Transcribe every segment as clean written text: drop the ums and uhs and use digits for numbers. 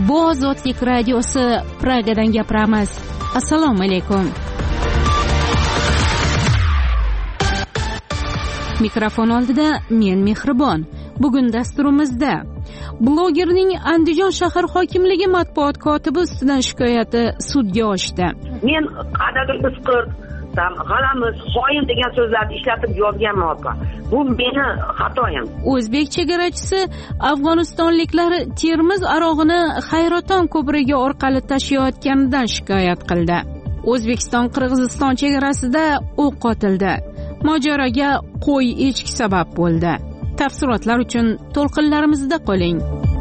Bu Ozodlik radiosi Pragadan gapiramiz. Assalomu alaykum. Mikrofon oldida men Mehribon. Bugun dasturimizda blogerning Andijon shahar hokimligi matbuot kotibi ustidan shikoyati sudga oshdi. Men qadrdagi isqir, g'alamiz, xoin degan so'zlarni ishlatib yozganman opa. Bu meni xatoyim. O'zbek chegarachisi afg'onistonliklar Termiz arog'ini Hayraton ko'prigi orqali tashiyotganidan shikoyat qildi. O'zbekiston-Qirg'iziston chegarasida o'q otildi. Mojaroga qo'y echki sabab bo'ldi. Tafsilotlar uchun to'lqinlarimizda qoling.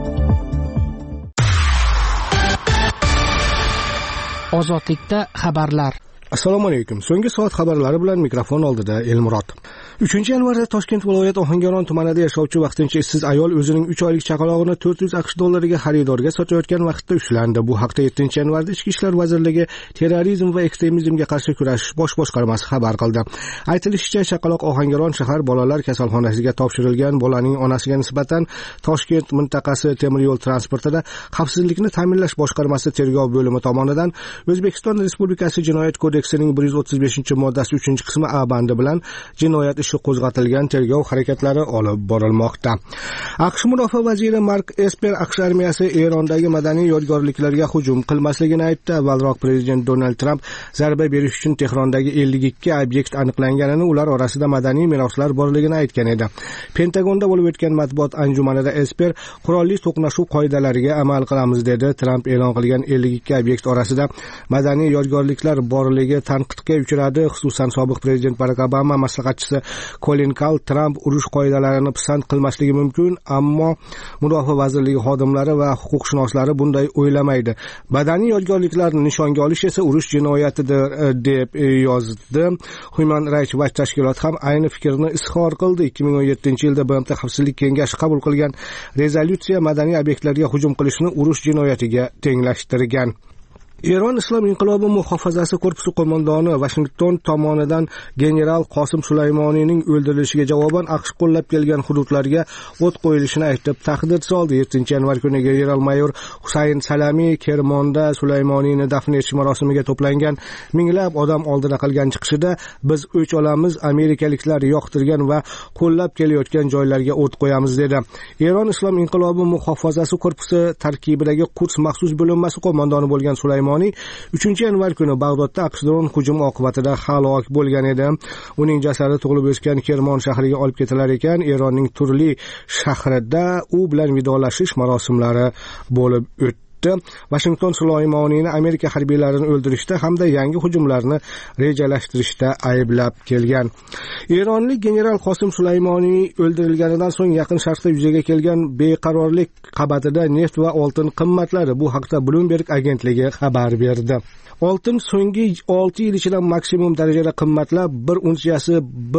Ozodlikda xabarlar. Assalomu alaykum. So'nggi soat xabarlari bilan mikrofon oldida Elmurod. 3-yanvarda Toshkent viloyat Ohangaron tumanida yashovchi vaqtincha ishsiz ayol o'zining 3 oylik chaqalog'ini 400 AQSh dollariga xaridorga sotayotgan vaqtda ushlandi. Bu haqda 7-yanvarda Ichki ishlar vazirligi terrorizm va ekstremizmga qarshi kurashish bosh boshqarmasi xabar qildi. Aytilishicha, chaqaloq Ohangaron shahar bolalar kasalxonasiga topshirilgan. Bolaning onasiga nisbatan Toshkent mintaqasi temir yo'l transportida xavfsizlikni ta'minlash boshqarmasi tergov bo'limi tomonidan O'zbekiston Respublikasi Jinoyat kodeksining 135-moddasi 3-qismi A bandi bilan jinoyat ishi qo'zg'atilgan. Tergov harakatlari olib borilmoqda. AQSh mudofaa vaziri Mark Esper AQSh armiyasi Erondagi madaniy yodgorliklarga hujum qilmasligini aytdi. Avvalroq prezident Donald Trump zarba berish uchun Tehrondagi 52 obyekt aniqlanganini, ular orasida madaniy meroslar borligini aytgan edi. Pentagonda bo'lib o'tgan matbuot anjumanida Esper qurolli to'qnashuv qoidalariga amal qilamiz dedi. Trump e'lon qilgan 52 obyekt orasida madaniy yodgorliklar borligi tanqidga uchradi. Xususan, sobiq prezident Barack Obama maslahatchisi Colin Kahl Trump urush qoidalarini pisand qilmasligi mumkin, ammo mudofaa vazirligi xodimlari va huquqshunoslari bunday o'ylamaydi. Madaniy yodgorliklarni nishonga olish esa urush jinoyatidir deb yozdi. Human Rights Watch tashkiloti ham ayni fikrni izhor qildi. 2017-yilda BMT Xavfsizlik kengashi qabul qilgan rezolyutsiya madaniy obyektlarga hujum qilishni urush jinoyatiga tenglashtirgan. Eron Islom inqilobi muhofazasi korpusi qo'mondoni Washington tomonidan general Qosim Sulaymoniyning o'ldirilishiga javoban AQSh qo'llab kelgan hududlarga o't qo'yilishini aytib taqdir soldi. 7-yanvar kuni general-mayor Husayn Salami Kermonda Sulaymoniyni dafn etish marosimiga to'plangan minglab odam oldida qilgan chiqishida biz o'ch olamiz, amerikaliklar yoqtirgan va qo'llab kelayotgan joylarga o't qo'yamiz dedi. Eron Islom inqilobi muhofazasi korpusi tarkibidagi Quds maxsus bo'linmasi qo'mondoni bo'lgan Sulaymoniy 3-yanvar kuni Bag'dodda AQSh dron hujumi oqibatida halok bo'lgan edi. Uning jasadi tug'ilib o'sgan Kermon shahriga olib ketilar ekan. Eronning turli shahrida u bilan vidolashish marosimlari bo'lib o'tdi. Washington Sulaymoniyni Amerika harbiylarini o'ldirishda hamda yangi hujumlarni rejalashtirishda ayblab kelgan. Eronlik general Qosim Sulaymoniy o'ldirilganidan so'ng Yaqin Sharqda yuzaga kelgan beqarorlik qabatida neft va oltin qimmatladi. Bu haqda Bloomberg agentligi xabar berdi. Oltin so'nggi 6 yil ichida maksimum darajada qimmatlab, 1 unsiyasi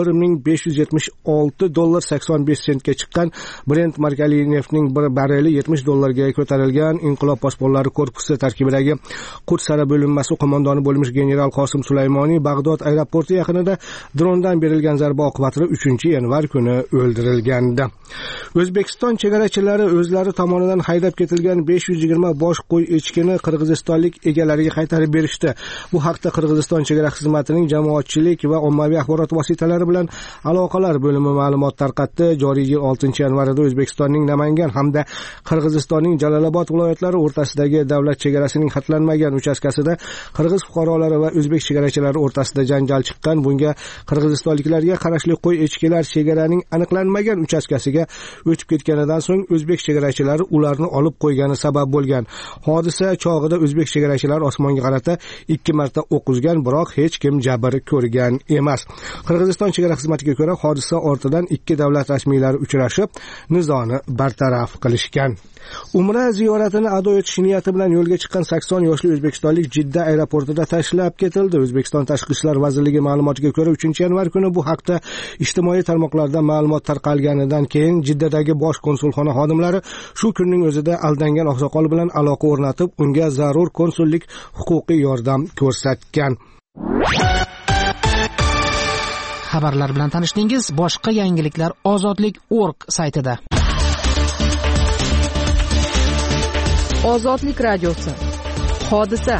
$1576.85 chiqqan. Brent markali neftning bir barreli $70 ko'tarilgan. Inqilob posbonlari korpusi tarkibidagi Quds sara bo'linmasi qo'mondoni bo'lmish general Qosim Sulaymoniy Bag'dod aeroporti yaqinida drondan berilgan zarba oqibatida 3-yanvar kuni o'ldirilgandi. O'zbekiston chegarachilari o'zlari tomonidan haydab ketilgan 520 bosh qo'y echkini qirg'izistonlik egalariga qaytarib berishdi. Bu haqda Qirg'iziston chegara xizmatining jamoatchilik va ommaviy axborot vositalari bilan aloqalar bo'limi ma'lumot tarqatdi. Joriy yil 6-yanvarida O'zbekistonning Namangan hamda Qirg'izistonning Jalolobod viloyatlari o'rtasidagi davlat chegarasining xatlanmagan uchastkasida qirg'iz fuqarolari va o'zbek chegarachilari o'rtasida janjal chiqqan. Bunga qirg'izistonliklarga qarashli qo'y echkilar chegaraning aniqlanmagan uchastkasiga o'tib ketganidan so'ng o'zbek chegarachilari ularni olib qo'ygani sabab bo'lgan. Hodisa chog'ida o'zbek chegarachilari osmonga qarata 2 marta o'q uzgan, biroq hech kim jabr ko'rgan emas. Qirg'iziston chegara xizmatiga ko'ra, hodisa ortidan 2 davlat rasmiylari uchrashib, nizoni bartaraf qilishgan. Umra ziyoratini ado etish niyati bilan yo'lga chiqqan 80 yoshli o'zbekistonlik Jidda aeroportida tashlab ketildi. O'zbekiston Tashqi ishlar vazirligi ma'lumotiga ko'ra, 3-yanvar kuni bu haqda ijtimoiy tarmoqlarda ma'lumot tarqalganidan keyin Jiddadagi bosh konsulxona xodimlari shu kunning o'zida aldangan oqsoqol bilan aloqa o'rnatib, unga zarur konsullik huquqiy yordam ko'rsatgan. Xabarlar bilan tanishdingiz. Boshqa yangiliklar ozodlik.org saytida. Ozodlik radiosi. Hodisa.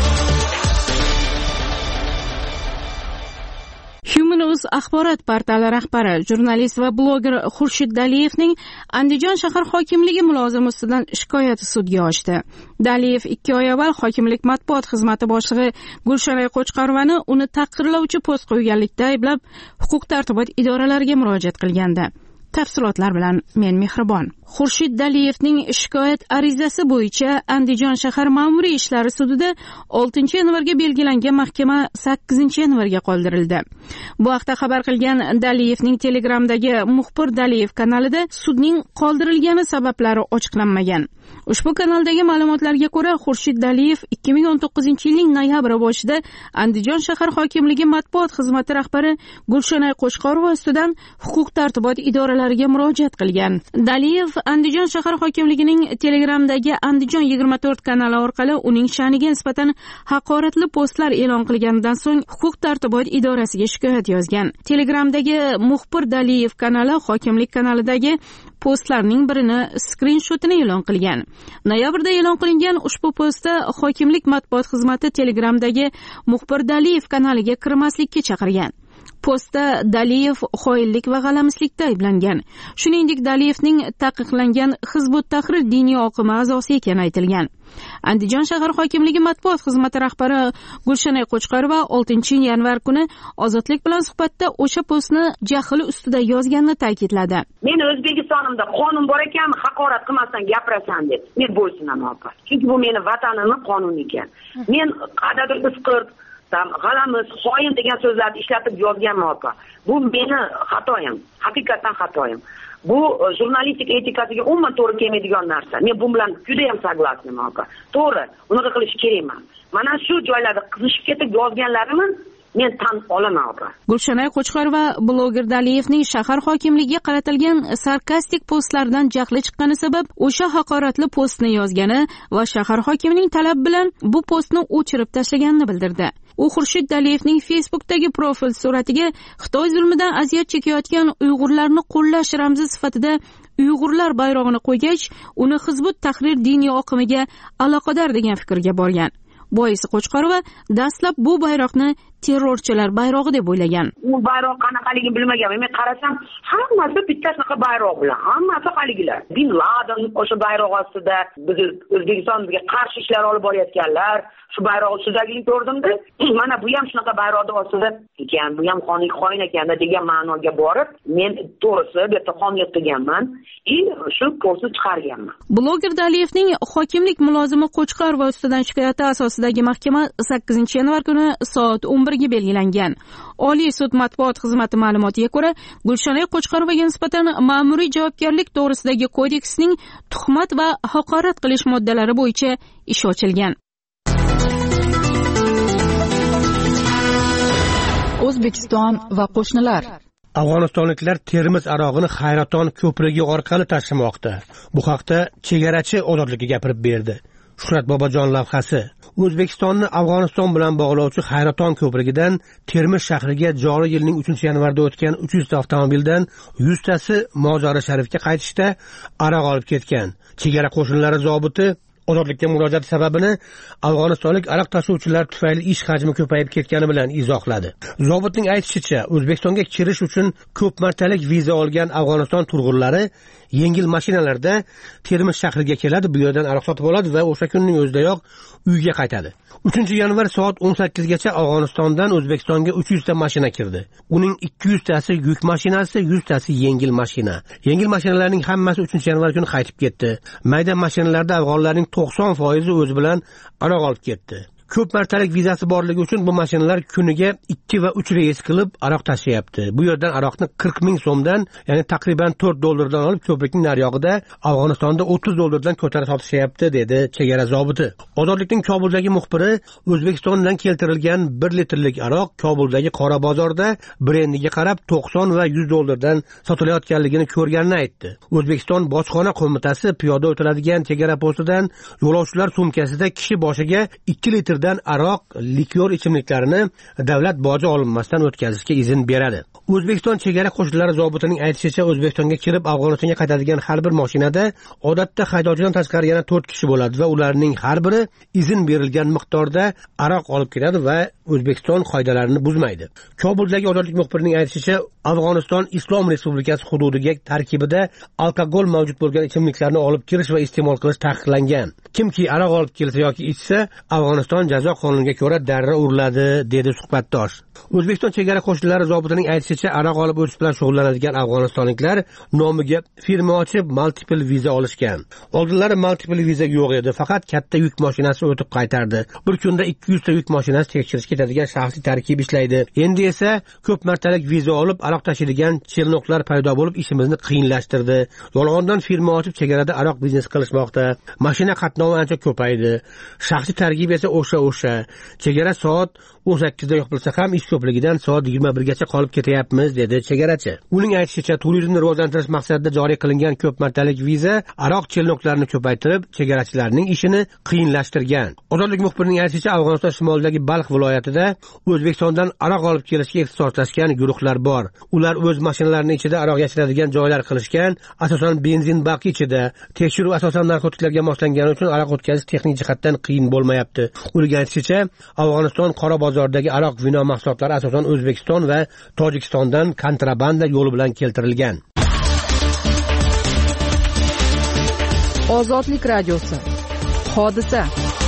Human.uz axborot portali rahbari, jurnalist va bloger Xurshid Daliyevning Andijon shahar hokimligi mulozimi ustidan shikoyati sudga oshdi. Daliyev 2 oy avval hokimlik matbuot xizmati boshlig'i Gulshanay Qo'chqorovani uni tahqirlovchi post qo'yganlikda ayblab, huquq-tartibot idoralariga murojaat qilgandi. Tafsilotlar bilan men Mehribon. Xurshid Daliyevning shikoyat arizasi bo'yicha Andijon shahar ma'muriy ishlari sudida 6-yanvarga belgilangan mahkama 8-yanvarga qoldirildi. Bu haqda xabar qilgan Daliyevning Telegramdagi Muxbir Daliyev kanalida sudning qoldirilgani sabablari ochiqlanmagan. Ushbu kanaldagi ma'lumotlarga ko'ra, Xurshid Daliyev 2019-yilning noyabr boshida Andijon shahar hokimligi matbuot xizmati rahbari Gulshanay Qo'chqorova ustidan huquq-tartibot idoralariga murojaat qilgan. Daliyev Andijon shahar hokimligining Telegramdagi Andijon 24 kanali orqali uning sha'niga nisbatan haqoratli postlar e'lon qilganidan so'ng huquq-tartibot idorasiga shikoyat yozgan. Telegramdagi Muxbir Daliyev kanali hokimlik kanalidagi postlarning birini skrinshotini e'lon qilgan. Noyabrda e'lon qilingan ushbu postda hokimlik matbuot xizmati Telegramdagi Muxbir Daliyev kanaliga kirmaslikka chaqirgan. Postda Daliyev xoinlik va g'alamislikda ayblangan. Shuningdek, Daliyevning taqiqlangan Hizbut Tahrir diniy oqimi a'zosi ekani aytilgan. Andijon shahar hokimligi matbuot xizmati rahbari Gulshanay Qo'chqorova 6-yanvar kuni Ozodlik bilan suhbatda o'sha postni jahli ustida yozganini ta'kidladi. Men O'zbekistonimda qonun bor ekan, haqorat qilmasdan gapirasan deb. Men bo'ysunaman opa. Chunki bu meni vatanimning qonuni ekan. Men qadrli isqirt, g'alamis, xoin degan so'zlarni ishlatib yozganman opa. Bu meni xatoyim, haqiqatan xatoyim. Bu jurnalistik etikasiga umuman to'g'ri kelmaydigan narsa. Men bu bilan juda ham soglasiman opa. To'g'ri, unaqa qilish kerak emas. Mana shu joylarda qizishib ketib yozganlarimni men tan olaman opa. Gulshanay Qo'chqorova bloger Daliyevning shahar hokimligiga qaratilgan sarkastik postlardan jahli chiqqani sabab o'sha haqoratli postni yozgani va shahar hokimining talab bilan bu postni o'chirib tashlaganini bildirdi. U Xurshid Daliyevning Facebook'dagi profil suratiga Xitoy zulmidan aziyat chekayotgan Uyg'urlarni qo'llash ramzi sifatida Uyg'urlar bayrog'ini qo'ygach, uni Hizbut Tahrir diniy oqimiga aloqador degan fikrga borgan. Boisi Qo'chqorova dastlab bu bayroqni terrorchilar bayrog'i deb o'ylagan. U bayroq qanaqaligini bilmaganman. Men qarasam, hammasi bitta shunaqa bayroq bilan, hammasi haligilar. Bin Laden o'sha bayroq ostida biz O'zbekistonga qarshi ishlar olib borayotganlar, shu bayroq ustidagini ko'rdimda, mana bu ham shunaqa bayroqning ostida ekan, bu ham xoin ekanda degan ma'noga borib, men to'g'risi bu yerda xonlik qilganman, shu postni chiqarganman. Bloger Daliyevning hokimlik mulozimi Qo'chqorova ustidan shikoyati asosidagi mahkama 8-yanvar kuni soat 11 ga belgilangan. Oliy sud matbuot xizmati ma'lumotiga ko'ra, Gulshanay Qo'chqorovaga nisbatan ma'muriy javobgarlik to'g'risidagi kodeksning tuhmat va haqorat qilish moddalari bo'yicha ish ochilgan. O'zbekiston va qo'shnilar. Afg'onistonliklar Termiz arog'ini Hayraton ko'prigi orqali tashimoqda. Bu haqda chegarachi ozodlikka gapirib berdi. Shuhrat Bobojon lavhasi. O'zbekistonni Afg'oniston bilan bog'lovchi Hayraton ko'prigidan Termiz shahriga joriy yilning 3-yanvarda o'tgan 300 ta avtomobildan 100 tasi Mozori Sharifga qaytishda aroq olib ketgan. Chegara qo'shinlari zobiti ozodlikka murojaat sababini afg'onistonlik aroq tashuvchilar tufayli ish hajmi ko'payib ketgani bilan izohladi. Zobitning aytishicha, O'zbekistonga kirish uchun ko'p martalik viza olgan Afg'oniston turg'unlari yengil mashinalarda Termiz shahriga keladi, bu yerdan aroq sotib oladi va o'sha kunning o'zidayoq uyga qaytadi. 3-yanvar soat 18 gacha Afg'onistondan O'zbekistonga 300 ta mashina kirdi. Uning 200 tasi yuk mashinasi, 100 tasi yengil mashina. Yengil mashinalarning hammasi 3-yanvar kuni qaytib ketdi. Mayda mashinalarda afg'onlarning 90% o'zi bilan aroq olib ketdi. Ko'p martalik vizasi borligi uchun bu mashinalar kuniga 2 va 3 reys qilib aroq tashiyapti. Bu yerdan aroqni 40 ming so'mdan, ya'ni taqriban $4 olib ko'prikning nariyog'ida Afg'onistonda $30 ko'tarib sotishyapti, dedi chegara zobiti. Ozodlikning Kobuldagi muxbiri O'zbekistondan keltirilgan 1 litrlik aroq Kobuldagi qora bozorda brendiga qarab $90 va $100 sotilayotganligini ko'rganini aytdi. O'zbekiston bojxona qo'mitasi piyoda o'tiladigan chegara postidan yo'lovchilar sumkasida kishi boshiga 2 litr birdan aroq, likyor ichimliklarini davlat boji olinmasdan o'tkazishga izn beradi. O'zbekiston chegara qo'shinlari zobitining aytishicha, O'zbekistonga kirib Afg'onistonga qaytadigan har bir mashinada odatda haydovchidan tashqari yana 4 kishi bo'ladi va ularning har biri izn berilgan miqdorda aroq olib keladi va O'zbekiston qoidalarini buzmaydi. Kobuldagi ozodlik muxbirining aytishicha, Afg'oniston Islom Respublikasi hududiga tarkibida alkogol mavjud bo'lgan ichimliklarni olib kirish va iste'mol qilish taqiqlangan. Kimki aroq olib kelsa yoki ichsa, Afg'oniston jazo qonuniga ko'ra darra uriladi, dedi suhbatdosh. O'zbekiston chegara qo'shinlari zobitining aytishicha, aroq olib o'tish bilan shug'ullanadigan afg'onistonliklar nomiga firma ochib, multiple viza olishgan. Oldinlari multiple viza yo'q edi, faqat katta yuk mashinasi o'tib qaytardi. Bir kunda 200 ta yuk mashinasi tekshirish ketadigan shaxsiy tarkib ishlaydi. Endi esa ko'p martalik viza olib, aroq tashiydigan chelnoqlar paydo bo'lib, ishimizni qiyinlashtirdi. Yolg'ondan firma ochib chegarada aroq biznes qilishmoqda. Mashina qatnovi ancha ko'paydi. Shaxsiy tarkib esa o'sha. Chegara soat 18 da yopilsa ham ish ko'pligidan soat 21 gacha qolib ketyapmiz, dedi chegarachi. Uning aytishicha, turizmni rivojlantirish maqsadida joriy qilingan ko'p martalik viza aroq chelnoqlarini ko'paytirib, chegarachilarning ishini qiyinlashtirgan. Ozodlik muxbirining aytishicha, Afg'oniston shimolidagi Balx viloyatida O'zbekistondan aroq olib kelishga ixtisoslashgan guruhlar bor. Ular o'z mashinalarining ichida aroq yashiradigan joylar qilishgan, asosan benzin baki ichida. Tekshiruv asosan narkotiklarga moslangani uchun aroq o'tkazish texnik jihatdan qiyin bo'lmayapti. Uning aytishicha, Afg'oniston qora bozordagi aroq vino mahsulotlari asosan O'zbekiston va Tojikistondan kontrabanda yo'li bilan keltirilgan. Ozodlik radiosi. Hodisa.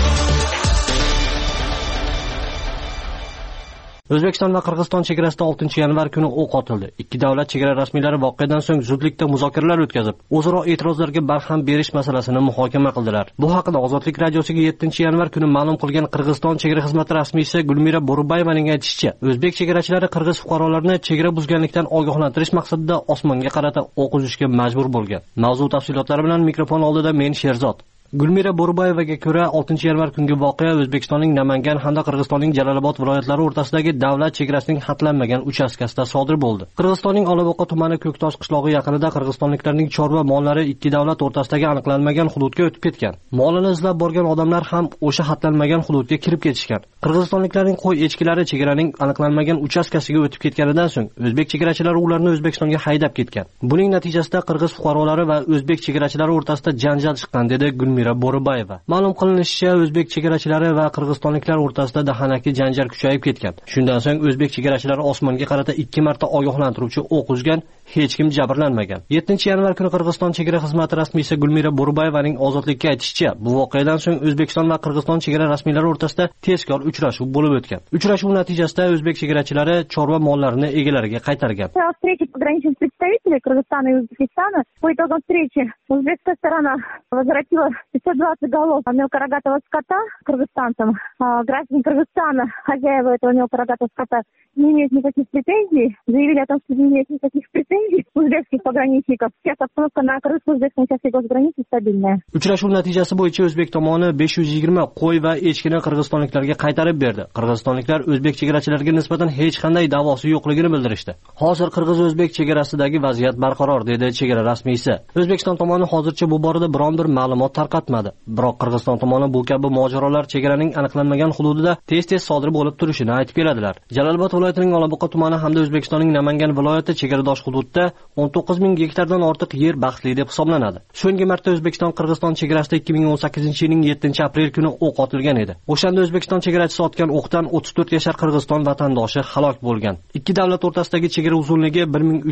O'zbekiston va Qirg'iziston chegarasida 6-yanvar kuni o'q otildi. Ikki davlat chegara rasmiylari voqeadan so'ng zudlikda muzokaralar o'tkazib, o'zaro e'tirozlarga barham berish masalasini muhokama qildilar. Bu haqida Ozodlik radiosiga 7-yanvar kuni ma'lum qilgan Qirg'iziston chegara xizmati rasmiysi Gulmira Bo'ribayevaning aytishicha, o'zbek chegarachilari qirg'iz fuqarolarini chegara buzganlikdan ogohlantirish maqsadida osmonga qarata o'q uzishga majbur bo'lgan. Mavzu tafsilotlari bilan mikrofon oldida men Sherzod. Gulmira Bo'ribayevaga ko'ra 6-yanvar kungi voqea O'zbekistonning Namangan hamda Qirg'izistonning Jalolobod viloyatlari o'rtasidagi davlat chegarasining xatlanmagan uchastkasida sodir bo'ldi. Qirg'izistonning Olavoqa tumani Ko'ktosh qishlog'i yaqinida qirg'izistonliklarning chorva mollari ikki davlat o'rtasidagi aniqlanmagan hududga o'tib ketgan. Molini izlab borgan odamlar ham o'sha xatlanmagan hududga kirib ketishgan. Qirg'izistonliklarning qo'y echkilari chegaraning aniqlanmagan uchastkasiga o'tib ketganidan so'ng o'zbek chegarachilari ularni O'zbekistonga haydab ketgan. Buning natijasida qirg'iz fuqarolari va o'zbek chegarachilari o'rtasida janjal chiqqan, dedi Gulmira Bo'ribayeva. Ma'lum qilinishicha, o'zbek chegarachilari va qirg'izistonliklar o'rtasida dahanaki janjal kuchayib ketgan. Shundan so'ng o'zbek chegarachilari osmonga qarata 2 marta ogohlantiruvchi o'q uzgan, hech kim jabrlanmagan. 7-yanvar kuni Qirg'iziston chegara xizmati rasmiysi Gulmira Bo'ribayevaning Ozodlikka aytishicha, bu voqeadan so'ng O'zbekiston va Qirg'iziston chegara rasmiylari o'rtasida tezkor uchrashuv bo'lib o'tgan. Uchrashuv natijasida o'zbek chegarachilari chorva mollarini egalariga qaytargan. Встреча пограничных представителей Кыргызстана и Узбекистана. По итогам встречи узбекская сторона возвратила 520 голов мелкорогатого скота кыргызстанцам. Граждане Кыргызстана, хозяева этого мелкорогатого скота, не имеют никаких претензий. Заявили о том, что не имеют никаких претензий узбекских пограничников. Сейчас обстановка на кыргызско-узбекской части госграницы стабильная. Uchrashuv natijasi bo'yicha o'zbek tomoni 520 qo'y va echkini qirg'izistonliklarga qaytarib berdi. Qirg'izistonliklar o'zbek chegarachilariga nisbatan hech qanday da'vosi yo'qligini bildirishdi. Hozir qirg'iz-o'zbek chegarasidagi vaziyat barqaror, dedi chegara rasmiysi. O'zbekiston tomoni hozircha bu borada biron bir ma'lumot tarqatmadi. Biroq Qirg'iziston tomoni bu kabi mojarolar chegaraning aniqlanmagan hududida tez-tez sodir bo'lib turishini aytib keladilar. Jalolobod viloyatining Olavoqa tumani hamda O'zbekistonning Namangan viloyati chegaradosh hududda 19,000 gektardan ortiq yer baxtli deb hisoblanadi. So'nggi marta O'zbekiston-Qirg'iziston chegarasida 2018-yilning 7-aprel kuni o'q otilgan edi. O'shanda O'zbekiston chegarachisi otgan o'qdan 34 yashar Qirg'iziston vatandoshi halok bo'lgan. Ikki davlat o'rtasidagi chegara uzunligi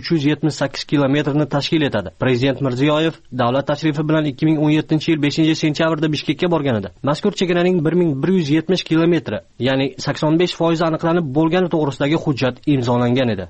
1378 kilometrni tashkil etadi. Prezident Mirziyoyev davlat tashrifi bilan 2017-yil 5-sentyabrda Bishkekka borgan edi. Mazkur chegaraning 1170 kilometri, ya'ni 85% aniqlanib bo'lgani to'g'risidagi hujjat imzolangan edi.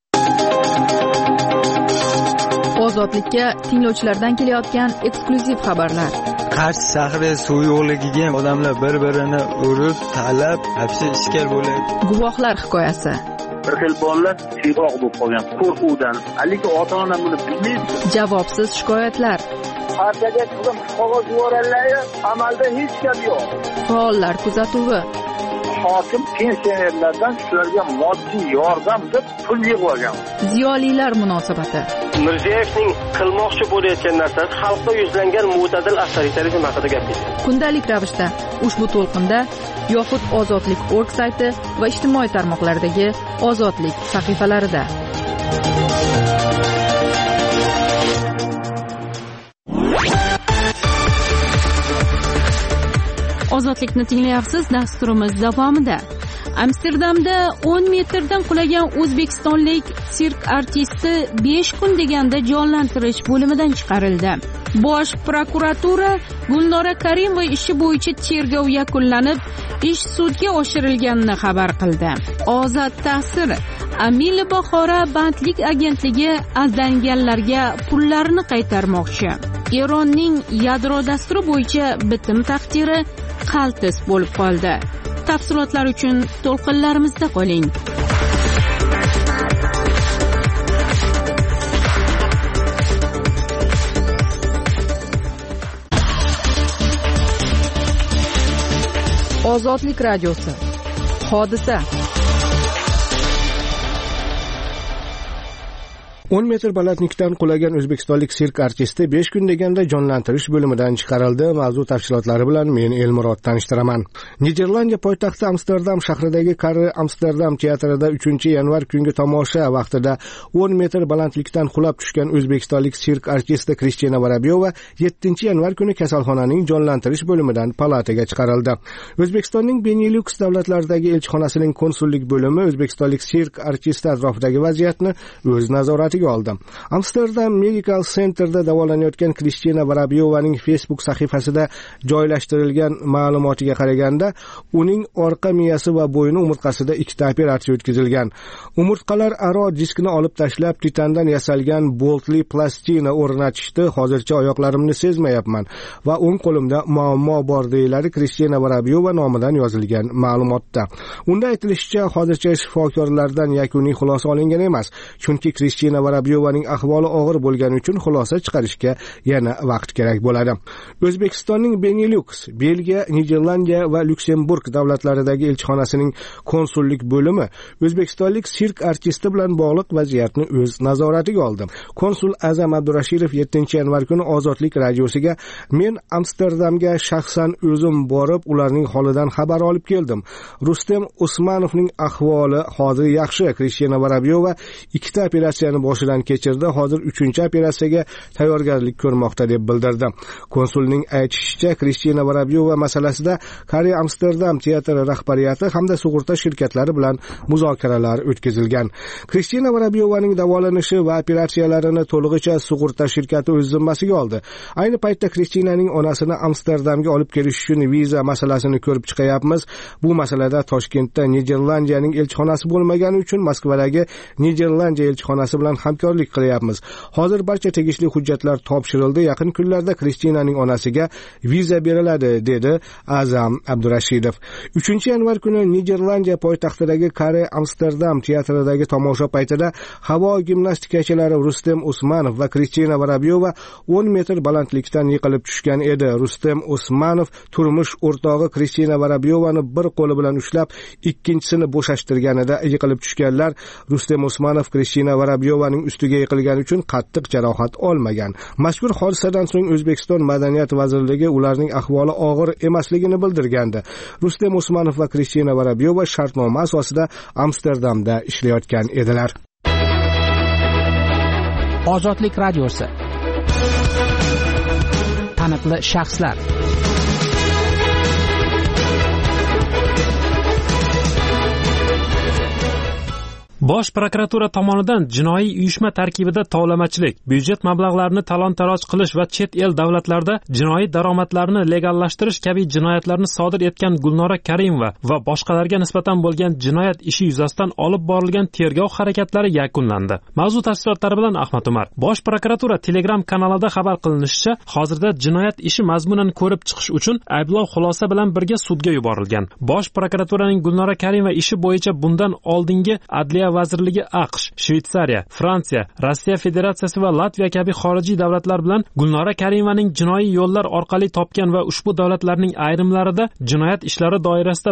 Ozodlikka tinglovchilardan kelayotgan eksklyuziv xabarlar. Qarshi shahri suv yo'qligiga odamlar bir-birini urib, talab, hapsi ishkal bo'lyapti. Guvohlar hikoyasi. Bir xil bolalar siyg'oq bo'lib qolgan qo'rquvdan. Lekin ota-ona buni bilmaydi. Javobsiz shikoyatlar. Partiyaga qog'oz yuborganlar, amalda hech gap yo'q. Faollar kuzatuvi. hokim pensionerlardan shularga moddiy yordam deb pul yig'ib olgan. Ziyolilar munosabati. Mirziyoyevning qilmoqchi bo'layotgan narsasi xalqda yuzlangan mo'tadil avtoritarizm haqida gap ketdi. Kundalik ravishda ushbu to'lqinda yoxud ozodlik.org sayti va ijtimoiy tarmoqlardagi ozodlik sahifalarida. Ozodlikni tinglayapsiz. Dasturimiz davomida Amsterdamda 10 metrdan qulagan o'zbekistonlik sirk artisti 5 kun deganda jonlantirish bo'limidan chiqarildi. Bosh prokuratura Gulnora Karimova ishi bo'yicha tergov yakunlanib, ish sudga oshirilganini xabar qildi. Ozod ta'sir Amili Buxoro bandlik agentligi aldanganlarga pullarini qaytarmoqchi. Eronning yadro dasturi bo'yicha bitim taqdiri qaltis bo'lib qoldi. Tafsilotlar uchun to'lqinlarimizda qoling. Ozodlik radiosi. Hodisa. 10 metr balandlikdan qulagan o'zbekistonlik sirk artisti 5 kun deganda jonlantirish bo'limidan chiqarildi. Mavzu tafsilotlari bilan men Elmurod tanishtiraman. Niderlandiya poytaxti Amsterdam shahridagi Karre Amsterdam teatrida 3-yanvar kungi tomosha vaqtida 10 metr balandlikdan qulab tushgan o'zbekistonlik sirk artisti Kristina Varabyova 7-yanvar kuni kasalxonaning jonlantirish bo'limidan palataga chiqarildi. O'zbekistonning Benelux davlatlaridagi elchixonasining konsullik bo'limi o'zbekistonlik sirk artisti atrofidagi vaziyatni o'z nazoratiga oldi. Amsterdam Medical Centerda davolanayotgan Kristina Varabyovaning Facebook sahifasida joylashtirilgan ma'lumotiga qaraganda, uning orqa miyasi va bo'yni umurtqasida 2 operatsiya o'tkazilgan. Umurtqalar aro diskni olib tashlab, titandan yasalgan boltli plastina o'rnatishdi. Hozircha oyoqlarimni sezmayapman va o'ng qo'limda muammo bor deyiladi Kristina Varabyova nomidan yozilgan ma'lumotda. Unda aytilishicha, hozircha shifokorlardan yakuniy xulosa olingan emas, chunki Kristina Varabyovaning ahvoli og'ir bo'lgani uchun xulosa chiqarishga yana vaqt kerak bo'ladi. O'zbekistonning Benelux, Belgiya, Niderlandiya va Lyuksemburg davlatlaridagi elchixonasining konsullik bo'limi o'zbekistonlik sirk artisti bilan bog'liq vaziyatni o'z nazoratiga oldi. Konsul Azam Abdurashidov 7-yanvar kuni Ozodlik radiosiga "Men Amsterdamga shaxsan o'zim borib, ularning holidan xabar olib keldim. Rustem Usmanovning ahvoli hozir yaxshi. Kristina Varabyova 2 operatsiyani boshidan kechirdi. Hozir 3-operatsiyaga tayyorgarlik ko'rmoqda" deb bildirdi. Konsulning aytishicha, Kristina Varabyova masalasida Karre Amsterdam teatri rahbariyati hamda sug'urta shirkatlari bilan muzokaralar o'tkazilgan. Kristina Varabyovaning davolanishi va operatsiyalarini to'lig'icha sug'urta shirkati o'z zimmasiga oldi. Ayni paytda Kristinaning onasini Amsterdamga olib kelish uchun viza masalasini ko'rib chiqayapmiz. Bu masalada Toshkentda Niderlandiyaning elchixonasi bo'lmagani uchun Moskvadagi Niderlandiya elchixonasi bilan hamkorlik qilyapmiz. Hozir barcha tegishli hujjatlar topshirildi. Yaqin kunlarda Kristinaning onasiga viza beriladi, dedi Azam Abdurashidov. 3-yanvar kuni Niderlandiya poytaxtidagi Karre Amsterdam teatridagi tomosha paytida havo gimnastikachilari Rustem Usmanov va Kristina Varabyova 10 metr balandlikdan yiqilib tushgan edi. Rustem Usmanov turmush o'rtog'i Kristina Varabyovani bir qo'li bilan ushlab, ikkinchisini bo'shashtirganida yiqilib tushganlar. Rustem Usmanov Kristina Varabyovaning ustiga yiqilgani uchun qattiq jarohat olmagan. Mazkur hodisadan so'ng O'zbekiston Madaniyat vazirligi ularning ahvoli og'ir emasligini bildirgandi. Rustem Usmanov va Kristina Varabyova shartnoma asosida Amsterdamda ishlayotgan edilar. Ozodlik radiosi. Taniqli shaxslar. Bosh prokuratura tomonidan jinoiy uyushma tarkibida tovlamachilik, byudjet mablag'larini talon-taroj qilish va chet el davlatlarda jinoiy daromadlarni legallashtirish kabi jinoyatlarni sodir etgan Gulnora Karimova va boshqalarga nisbatan bo'lgan jinoyat ishi yuzasidan olib borilgan tergov harakatlari yakunlandi. Mavzu tafsilotlari bilan Ahmad Umar. Bosh prokuratura Telegram kanalida xabar qilinishicha, hozirda jinoyat ishi mazmunan ko'rib chiqish uchun ayblov xulosa bilan birga sudga yuborilgan. Bosh prokuraturaning Gulnora Karimova ishi bo'yicha bundan oldingi Adliya vazirligi AQSh, Shveysariya, Fransiya, Rossiya Federatsiyasi va Latviya kabi xorijiy davlatlar bilan Gulnora Karimaning jinoiy yo'llar orqali topgan va ushbu davlatlarning ayrimlarida jinoyat ishlari doirasida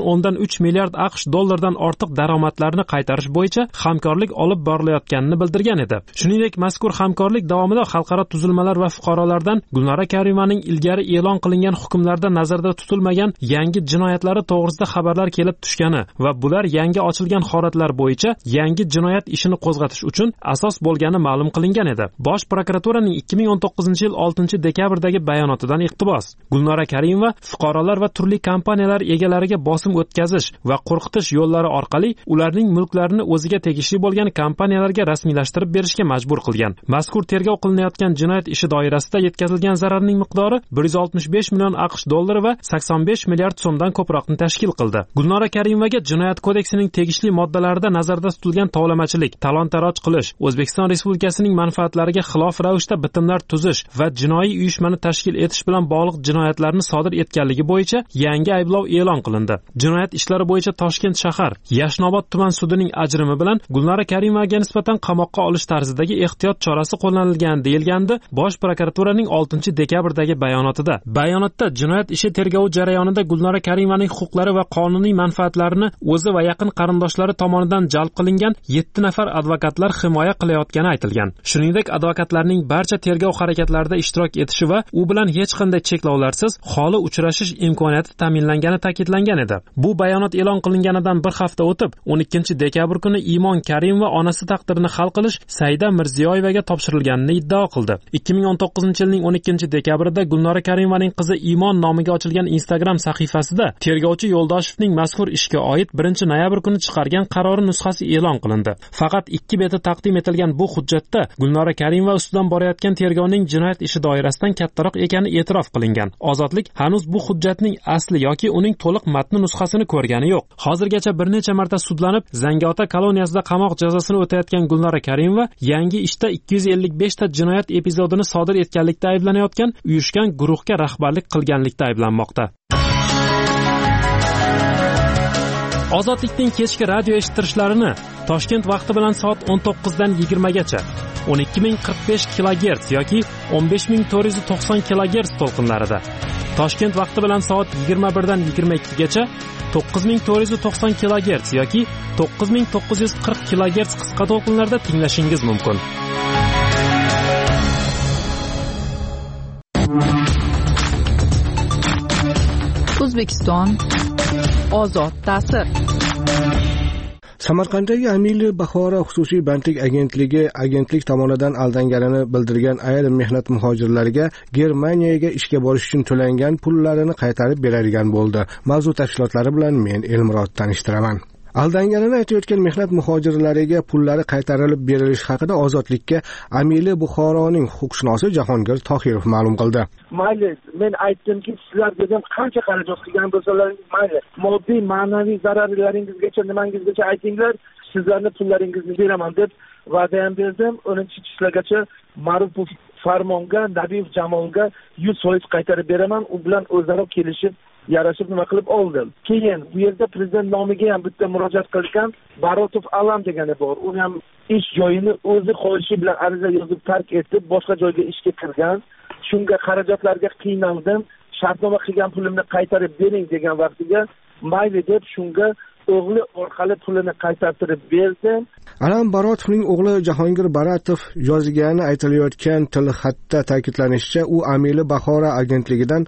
1.3 milliard AQSh dollaridan ortiq daromadlarni qaytarish bo'yicha hamkorlik olib borilayotganini bildirgan edi. Shuningdek, mazkur hamkorlik davomida xalqaro tuzilmalar va fuqarolardan Gulnora Karimaning ilgari e'lon qilingan hukmlarda nazarda tutilmagan yangi jinoyatlari to'g'risida xabarlar kelib tushgani va bular yangi ochilgan holatlar bo'yicha yangi jinoyat ishini qo'zg'atish uchun asos bo'lgani ma'lum qilingan edi. Bosh prokuraturaning 2019-yil 6-dekabrdagi bayonotidan iqtibos. Gulnora Karimova fuqarolar va turli kompaniyalar egalariga bosim o'tkazish va qo'rqitish yo'llari orqali ularning mulklarini o'ziga tegishli bo'lgan kompaniyalarga rasmiylashtirib berishga majbur qilgan. Mazkur tergov qilinayotgan jinoyat ishi doirasida yetkazilgan zararning miqdori 165 million AQSh dollari va 85 milliard so'mdan ko'proqni tashkil qildi. Gulnora Karimovaga Jinoyat kodeksining tegishli moddalarida nazarda tutilgan tovlamachilik, talon-taroj qilish, O'zbekiston Respublikasining manfaatlariga xilof ravishda bitimlar tuzish va jinoiy uyushmani tashkil etish bilan bog'liq jinoyatlarni sodir etganligi bo'yicha yangi ayblov e'lon qilindi. Jinoyat ishlari bo'yicha Toshkent shahar Yashnobod tuman sudining ajrimi bilan Gulnora Karimovaga nisbatan qamoqqa olish tarzidagi ehtiyot chorasi qo'llanilgan deyilgandi Bosh prokuraturaning 6-dekabrdagi bayonotida. Bayonotda jinoyat ishi tergovi jarayonida Gulnora Karimovaning huquqlari va qonuniy manfaatlarini o'zi va yaqin qarindoshlari tomonidan jalb qilingan 7 nafar advokatlar himoya qilayotgani aytilgan. Shuningdek, advokatlarning barcha tergov harakatlarida ishtirok etishi va u bilan hech qanday cheklovlarsiz xoli uchrashish imkoniyati ta'minlangani ta'kidlangan edi. Bu bayonot e'lon qilinganidan bir hafta o'tib, 12-dekabr kuni Imon Karimova onasi taqdirini hal qilish Saida Mirziyoyevaga topshirilganini iddao qildi. 2019-yilning 12-dekabrida Gulnora Karimovaning qizi Imon nomiga ochilgan Instagram sahifasida tergovchi Yo'ldoshevning mazkur ishga oid 1-noyabr kuni chiqargan qarori nusxasi e'lon qilindi. Faqat 2 beti taqdim etilgan bu hujjatda Gulnora Karimova ustidan borayotgan tergovning jinoyat ishi doirasidan kattaroq ekani e'tirof qilingan. Ozodlik hanuz bu hujjatning asli yoki uning to'liq matni nusxasini ko'rgani yo'q. Hozirgacha bir necha marta sudlanib, Zangiota koloniyasida qamoq jazosini o'tayotgan Gulnora Karimova yangi ishda 255 ta jinoyat epizodini sodir etganlikda ayblanayotgan uyushgan guruhga rahbarlik qilganlikda ayblanmoqda. Ozodlikning kechki radio eshittirishlarini Toshkent vaqti bilan soat 19 dan 20 gacha 12045 kHz yoki 15490 kHz to'lqinlarida, Toshkent vaqti bilan soat 21 dan 22 gacha 9490 kHz yoki 9940 kHz qisqa to'lqinlarda tinglashingiz mumkin. O'zbekiston ozod ta'sir. Samarqanddagi Amili Bahora xususiy bandlik agentligi agentlik tomonidan aldanganini bildirgan ayrim mehnat muhojirlariga Germaniyaga ishga borish uchun to'langan pullarini qaytarib beradigan bo'ldi. Mavzu tafsilotlari bilan men Elmurod tanishtiraman. Aldanganini aytayotgan mehnat muhojirlariga pullari qaytarilib berilishi haqida Ozodlikka Amili Buxoroning huquqshunosi Jahongir Tohirov ma'lum qildi. Mayli, men aytdimki, sizlar dedim qancha xarajat qilgan bo'lsalaringiz mayli, moddiy, ma'naviy zararlaringizgacha, nimangizgacha aytinglar, sizlarning pullaringizni beraman deb va'da ham berdim. 10-ishlargacha Ma'rufov Farmonga, Nabiyev Jamolga 100% qaytarib beraman. U bilan o'zaro kelishib yarashib nima qilib oldim. Keyin bu yerda prezident nomiga ham bitta murojaat qilgan Barotov Alam degani bor. U ham ish joyini o'zi xohishi bilan ariza yozib tark etib, boshqa joyga ishga kirgan. Shunga xarajatlarga qiynaldim. Shartnoma qilgan pulimni qaytarib bering degan vaqtiga mayli deb shunga o'g'li orqali pulini qaytartirib berdim. Alam Barotovning o'g'li Jahongir Baratov yozgani aytilayotgan tilxatda ta'kidlanishicha, u Amili Bahora agentligidan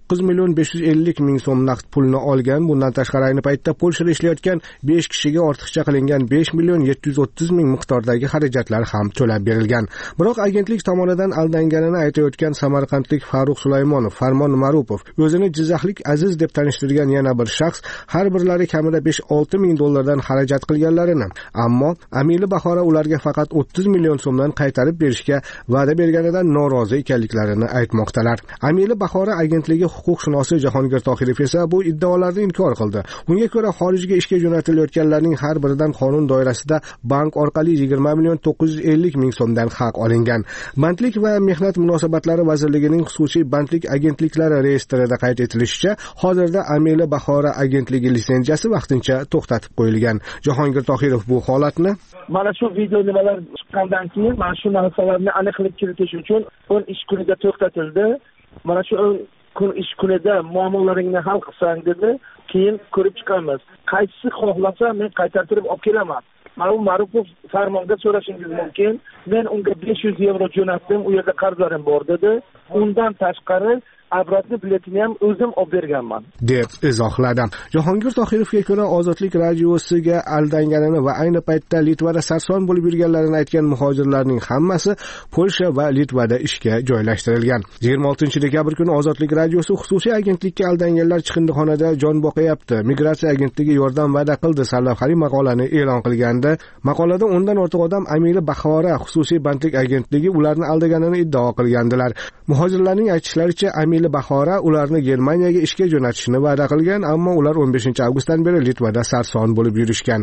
9.550.000 so'm naqd pulni olgan. Bundan tashqari ayni paytda Polshada ishlayotgan 5 kishiga ortiqcha qilingan 5.730.000 miqdordagi xarajatlar ham to'lab berilgan. Biroq agentlik tomonidan aldanganini aytayotgan samarqandlik Farruh Sulaymonov, Farmon Ma'rupov, o'zini jizzaxlik Aziz deb tanishtirgan yana bir shaxs har birlari kamida 5-6 ming dollardan xarajat qilganlarini, ammo Amili Bahora ularga faqat 30 million so'mdan qaytarib berishga va'da berganidan norozi ekanliklarini aytmoqdalar. Amili Bahora agentligi huquqshunosi Jahongir Tohirov esa bu iddaolarni inkor qildi. Unga ko'ra, xorijga ishga jo'natilayotganlarning har biridan qonun doirasida bank orqali 20.950.000 so'mdan haq olingan. Bandlik va mehnat munosabatlari vazirligining xususiy bandlik agentliklari reyestrida qayd etilishicha, hozirda Amili Bahora agentligi litsenziyasi vaqtincha to'xtatib qo'yilgan. Jahongir Tohirov bu holatni mana shu video nimalar chiqqandan keyin mana shu narsalarni aniqlik kiritish uchun 10 ish kuniga to'xtatildi. Mana shu ish kunida muammolaringni hal qilsang dedi, keyin ko'rib chiqamiz. Qaysi xohlasa men qaytartirib olib kelaman. Ma'lum Ma'rupov farmonda so'rashingiz mumkin. Men unga 500 euro jo'natdim, u yerda qarzlarim bor dedi. Undan tashqari obratni biletini ham o'zim olib berganman deb izohladi. Jahongir Tohirovga ko'ra, Ozodlik radiosiga aldanganini va ayni paytda Litvada sarson bo'lib yurganlarini aytgan muhojirlarning hammasi Polsha va Litvada ishga joylashtirilgan. 26-dekabr kuni Ozodlik radiosi xususiy agentlikka aldanganlar chiqindixonada jon boqayapti, migratsiya agentligi yordam va'da qildi sarlavhali maqolani e'lon qilganda, maqolada o'ndan ortiq odam Amili Bahora xususiy bandlik agentligi ularni aldaganini iddao qilgandilar. Muhojirlarning aytishlaricha, Amili Bahora ularni Germaniyaga ishga jo'natishni va'da qilgan, ammo ular 15-avgustdan beri Litvada sarson bo'lib yurishgan.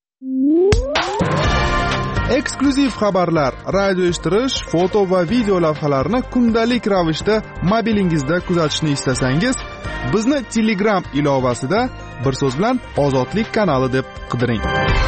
Eksklyuziv xabarlar, radio eshittirish, foto va video lavhalarni kundalik ravishda mobilingizda kuzatishni istasangiz, bizni Telegram ilovasida bir so'z bilan Ozodlik kanali deb qidiring.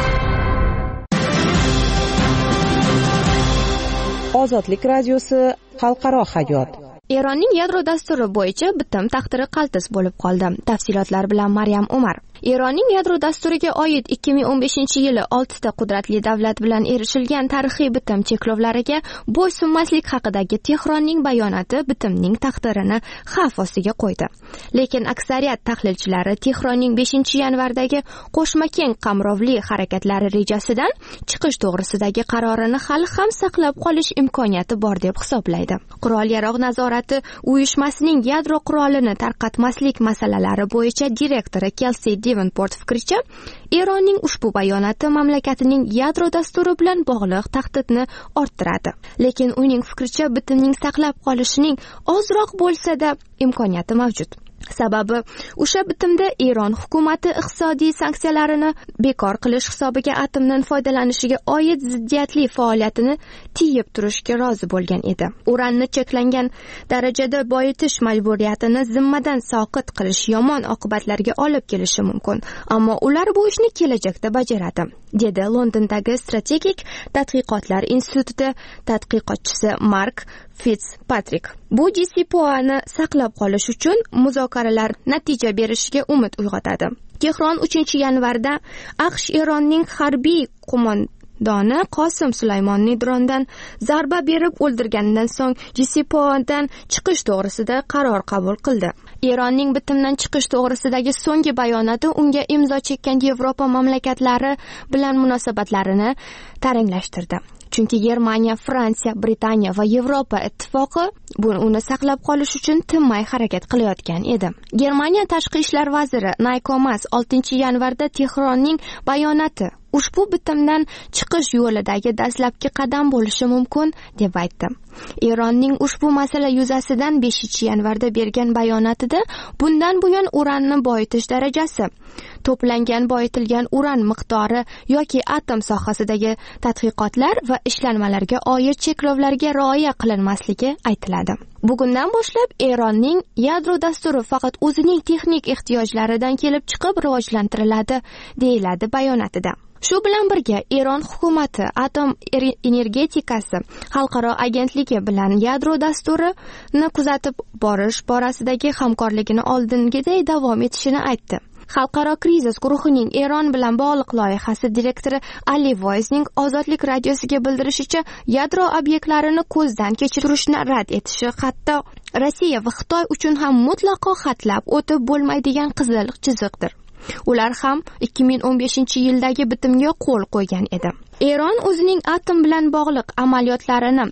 Ozodlik radiosi xalqaro hayot. Eronning yadro dasturi bo'yicha bitim taqdiri qaltis bo'lib qoldi. Tafsilotlar bilan Maryam Umar. Eronning yadro dasturiga oid 2015-yili 6 ta qudratli davlat bilan erishilgan tarixiy bitim cheklovlariga bo'ysunmaslik haqidagi Tehronning bayonoti bitimning taqdirini xavf ostiga qo'ydi. Lekin aksariyat tahlilchilari Tehronning 5-yanvardagi qo'shma keng qamrovli harakatlari rejasidan chiqish to'g'risidagi qarorini hali ham saqlab qolish imkoniyati bor deb hisoblaydi. Qurol-yarog' nazorati uyushmasining yadro qurolini tarqatmaslik masalalari bo'yicha direktori Kelsey Davenport fikricha, Eronning ushbu bayonoti mamlakatining yadro dasturi bilan bog'liq tahdidni orttiradi. Lekin uning fikricha bitimning saqlab qolishining ozroq bo'lsa-da imkoniyati mavjud. Sababi o'sha bitimda Eron hukumati iqtisodiy sanksiyalarini bekor qilish hisobiga atomdan foydalanishiga oid ziddiyatli faoliyatini tiyib turishga rozi bo'lgan edi. Uranni cheklangan darajada boyitish majburiyatini zimmadan soqit qilish yomon oqibatlarga olib kelishi mumkin, ammo ular bu ishni kelajakda bajaradi, dedi Londondagi strategik tadqiqotlar instituti tadqiqotchisi Mark Fitzpatrick. Bu JCPOA'ni saqlab qolish uchun muzokaralar natija berishiga umid uyg'otadi. Tehron 3-yanvarda AQSh Eronning harbiy qo'mondoni Qosim Sulaymonni drondan zarba berib o'ldirganidan so'ng JCPOA'dan chiqish to'g'risida qaror qabul qildi. Eronning bitimdan chiqish to'g'risidagi so'nggi bayonoti unga imzo chekkan Yevropa mamlakatlari bilan munosabatlarini taranglashtirdi. Chunki Germaniya, Fransiya, Britaniya va Yevropa ittifoqi uni saqlab qolish uchun tinmay harakat qilayotgan edi. Germaniya tashqi ishlar vaziri Heiko Maas 6-yanvarda Tehronning bayonoti ushbu bitimdan chiqish yo'lidagi dastlabki qadam bo'lishi mumkin deb aytdi. Eronning ushbu masala yuzasidan 5-yanvarda bergan bayonotida bundan buyon uranni boyitish darajasi, to'plangan boyitilgan uran miqdori yoki atom sohasidagi tadqiqotlar va ishlanmalarga oid cheklovlarga rioya qilinmasligi aytiladi. Bugundan boshlab Eronning yadro dasturi faqat o'zining texnik ehtiyojlaridan kelib chiqib rivojlantiriladi, deyiladi bayonotida. Shu bilan birga Eron hukumati atom energetikasi xalqaro agentligi bilan yadro dasturini kuzatib borish borasidagi hamkorligini oldingiday davom etishini aytdi. Xalqaro krizis guruhining Eron bilan bog'liq loyihasi direktori Ali Voizning Ozodlik radiosiga bildirishicha, yadro obyektlarini ko'zdan kechirishni rad etishi hatto Rossiya va Xitoy uchun ham mutlaqo xatlab o'tib bo'lmaydigan qizil chiziqdir. Ular ham 2015-yildagi bitimga qo'l qo'ygan edi. Eron o'zining atom bilan bog'liq amaliyotlarini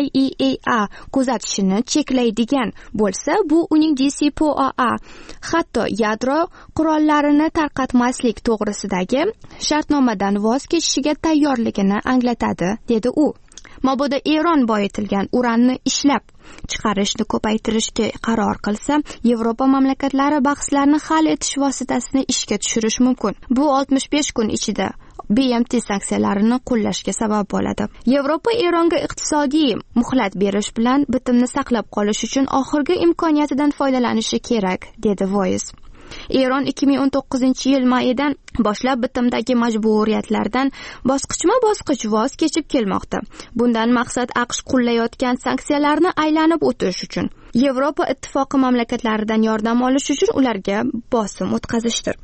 IAEA kuzatishini cheklaydigan bo'lsa, bu uning JCPOA, hatto yadro qurollarini tarqatmaslik to'g'risidagi shartnomadan voz kechishiga tayyorligini anglatadi, dedi u. Mabodo Eron boyitilgan uranni ishlab chiqarishni ko'paytirishga qaror qilsa, Yevropa mamlakatlari bahslarni hal etish vositasini ishga tushirish mumkin. Bu 65 kun ichida BMT sanksiyalarini qo'llashga sabab bo'ladi. Yevropa Eronga iqtisodiy muhlat berish bilan bitimni saqlab qolish uchun oxirgi imkoniyatidan foydalanishi kerak, dedi Voiz. Eron 2019-yil mayidan boshlab bitimdagi majburiyatlardan bosqichma-bosqich voz kechib kelmoqda. Bundan maqsad AQSh qo'llayotgan sanksiyalarni aylanib o'tish uchun Yevropa ittifoqi mamlakatlaridan yordam olish uchun ularga bosim o'tkazishdir.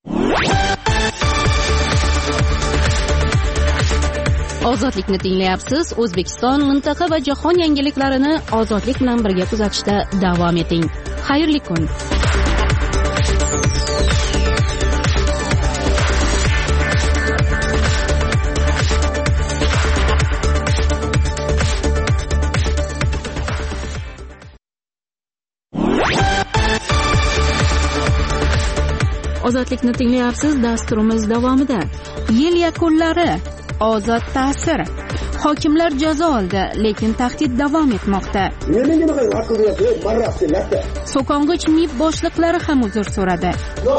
Ozodlikni tinglayapsiz. O'zbekiston, mintaqa va jahon yangiliklarini ozodlik bilan birga kuzatishda davom eting. Xayrli kun. Ozodlikni tinglayapsiz. Dasturimiz davomida yil yakunlari, ozod ta'sir, hokimlar jazo oldi, lekin tahdid davom etmoqda. So'kong'ich MIB boshliqlari ham uzr so'radi.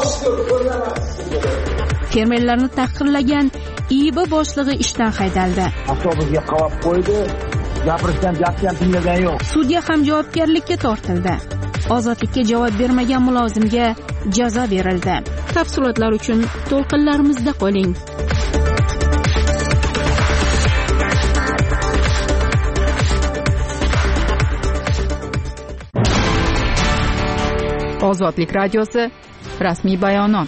Fermerlarni tahqirlagan IIB boshlig'i ishdan haydaldi. Avtobusga qamab qo'ydi, gapirishdan gapni ham tinglagan yo'q. Sudya ham javobgarlikka tortildi. Ozodlikka javob bermagan mulozimga jazo berildi. Tafsilotlar uchun to'lqinlarimizda qoling. Ozodlik radiosi rasmiy bayonot.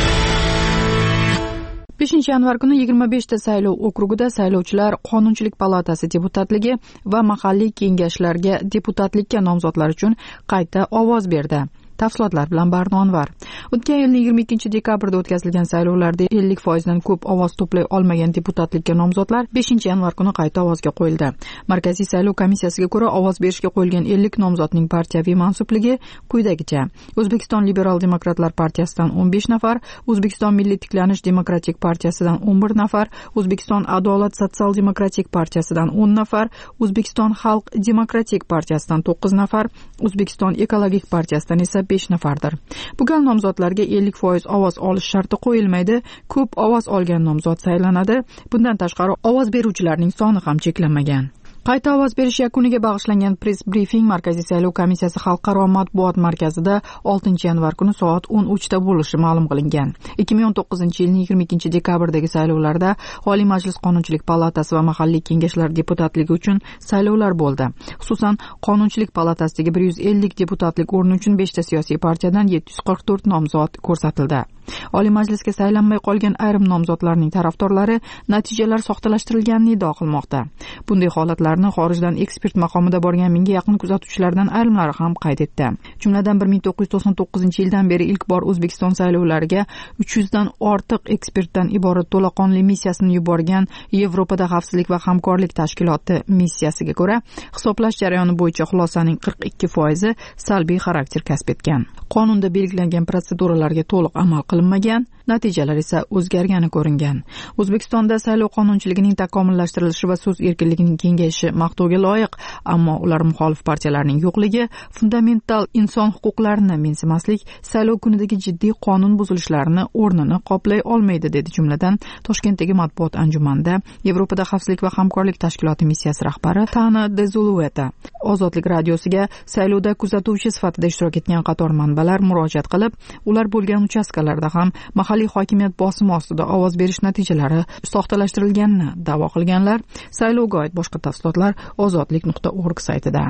5-yanvar kuni 25 ta saylov okrugida saylovchilar Qonunchilik palatasi deputatligi va mahalliy kengashlarga deputatlikka nomzodlar uchun qayta ovoz berdi. Tafsilotlar bilan Barnonvar. O'tgan yilning 22-dekabrda o'tkazilgan saylovlarda 50% dan ko'p ovoz to'play olmagan deputatlikka nomzodlar 5-yanvar kuni qayta ovozga qo'yildi. Markaziy saylov komissiyasiga ko'ra, ovoz berishga qo'yilgan 50 nomzodning partiyaviy mansubligi quyidagicha: O'zbekiston Liberal demokratlar partiyasidan 15 nafar, O'zbekiston Milliy tiklanish demokratik partiyasidan 11 nafar, O'zbekiston Adolat sotsial demokratik partiyasidan 10 nafar, O'zbekiston Xalq demokratik partiyasidan 9 nafar, O'zbekiston ekologik partiyasidan esa 5 nafardir. Bu gal nomzodlarga 50% ovoz olish sharti qo'yilmaydi. Ko'p ovoz olgan nomzod saylanadi. Bundan tashqari ovoz beruvchilarning soni ham cheklanmagan. Qayta ovoz berish yakuniga bag'ishlangan press briefing Markaziy saylov komissiyasi xalqaro matbuot markazida 6-yanvar kuni soat 13 da bo'lishi ma'lum qilingan. 2019-yilning 22-dekabrdagi saylovlarda Oliy Majlis Qonunchilik palatasi va mahalliy kengashlar deputatligi uchun saylovlar bo'ldi. Xususan, Qonunchilik palatasidagi 150 deputatlik o'rni uchun 5 ta siyosiy partiyadan 744 nomzod ko'rsatildi. Oliy Majlisga saylanmay qolgan ayrim nomzodlarning tarafdorlari natijalar soxtalashtirilganini iddao qilmoqda. Bunday holatlarni xorijdan ekspert maqomida borgan 1000 ga yaqin kuzatuvchilardan ayrimlari ham qayd etdi. Jumladan 1999-yildan beri ilk bor O'zbekiston saylovlariga 300 dan ortiq ekspertdan iborat to'laqonli missiyasini yuborgan Yevropada xavfsizlik va hamkorlik tashkiloti missiyasiga ko'ra, hisoblash jarayoni bo'yicha xulosaning 42% salbiy xarakter kasb etgan. Qonunda belgilangan proseduralarga to'liq amal qilinmagan, natijalar esa o'zgargani ko'ringan. O'zbekistonda saylov qonunchiligining takomillashtirilishi va so'z erkinligining kengayishi maqtovga loyiq, ammo ular muxolif partiyalarning yo'qligi, fundamental inson huquqlarini mensimaslik, saylov kunidagi jiddiy qonun buzilishlarini o'rnini qoplay olmaydi, dedi. Jumladan, Toshkentdagi matbuot anjumanida Yevropada xavfsizlik va hamkorlik tashkiloti missiyasi rahbari Tana de Zulueta Ozodlik radiosiga saylovda kuzatuvchi sifatida ishtirok etgan qator manbalar murojaat qilib, ular bo'lgan uchastkalarda ham mahalliy hokimiyat bosimi ostida ovoz berish natijalari soxtalashtirilganini da'vo qilganlar. Saylovga oid boshqa tafsilotlar ozodlik.org saytida.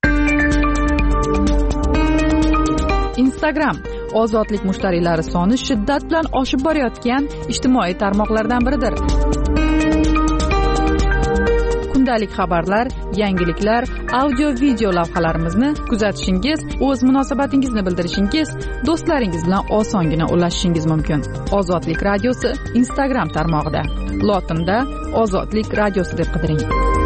Instagram ozodlik mushtariylari soni shiddat bilan oshib borayotgan ijtimoiy tarmoqlardan biridir. Kundalik xabarlar, yangiliklar, audio-video lavhalarimizni kuzatishingiz, o'z munosabatingizni bildirishingiz, do'stlaringiz bilan osongina ulashishingiz mumkin. Ozodlik radiosi Instagram tarmog'ida. Lotinda Ozodlik radiosi deb qidiring.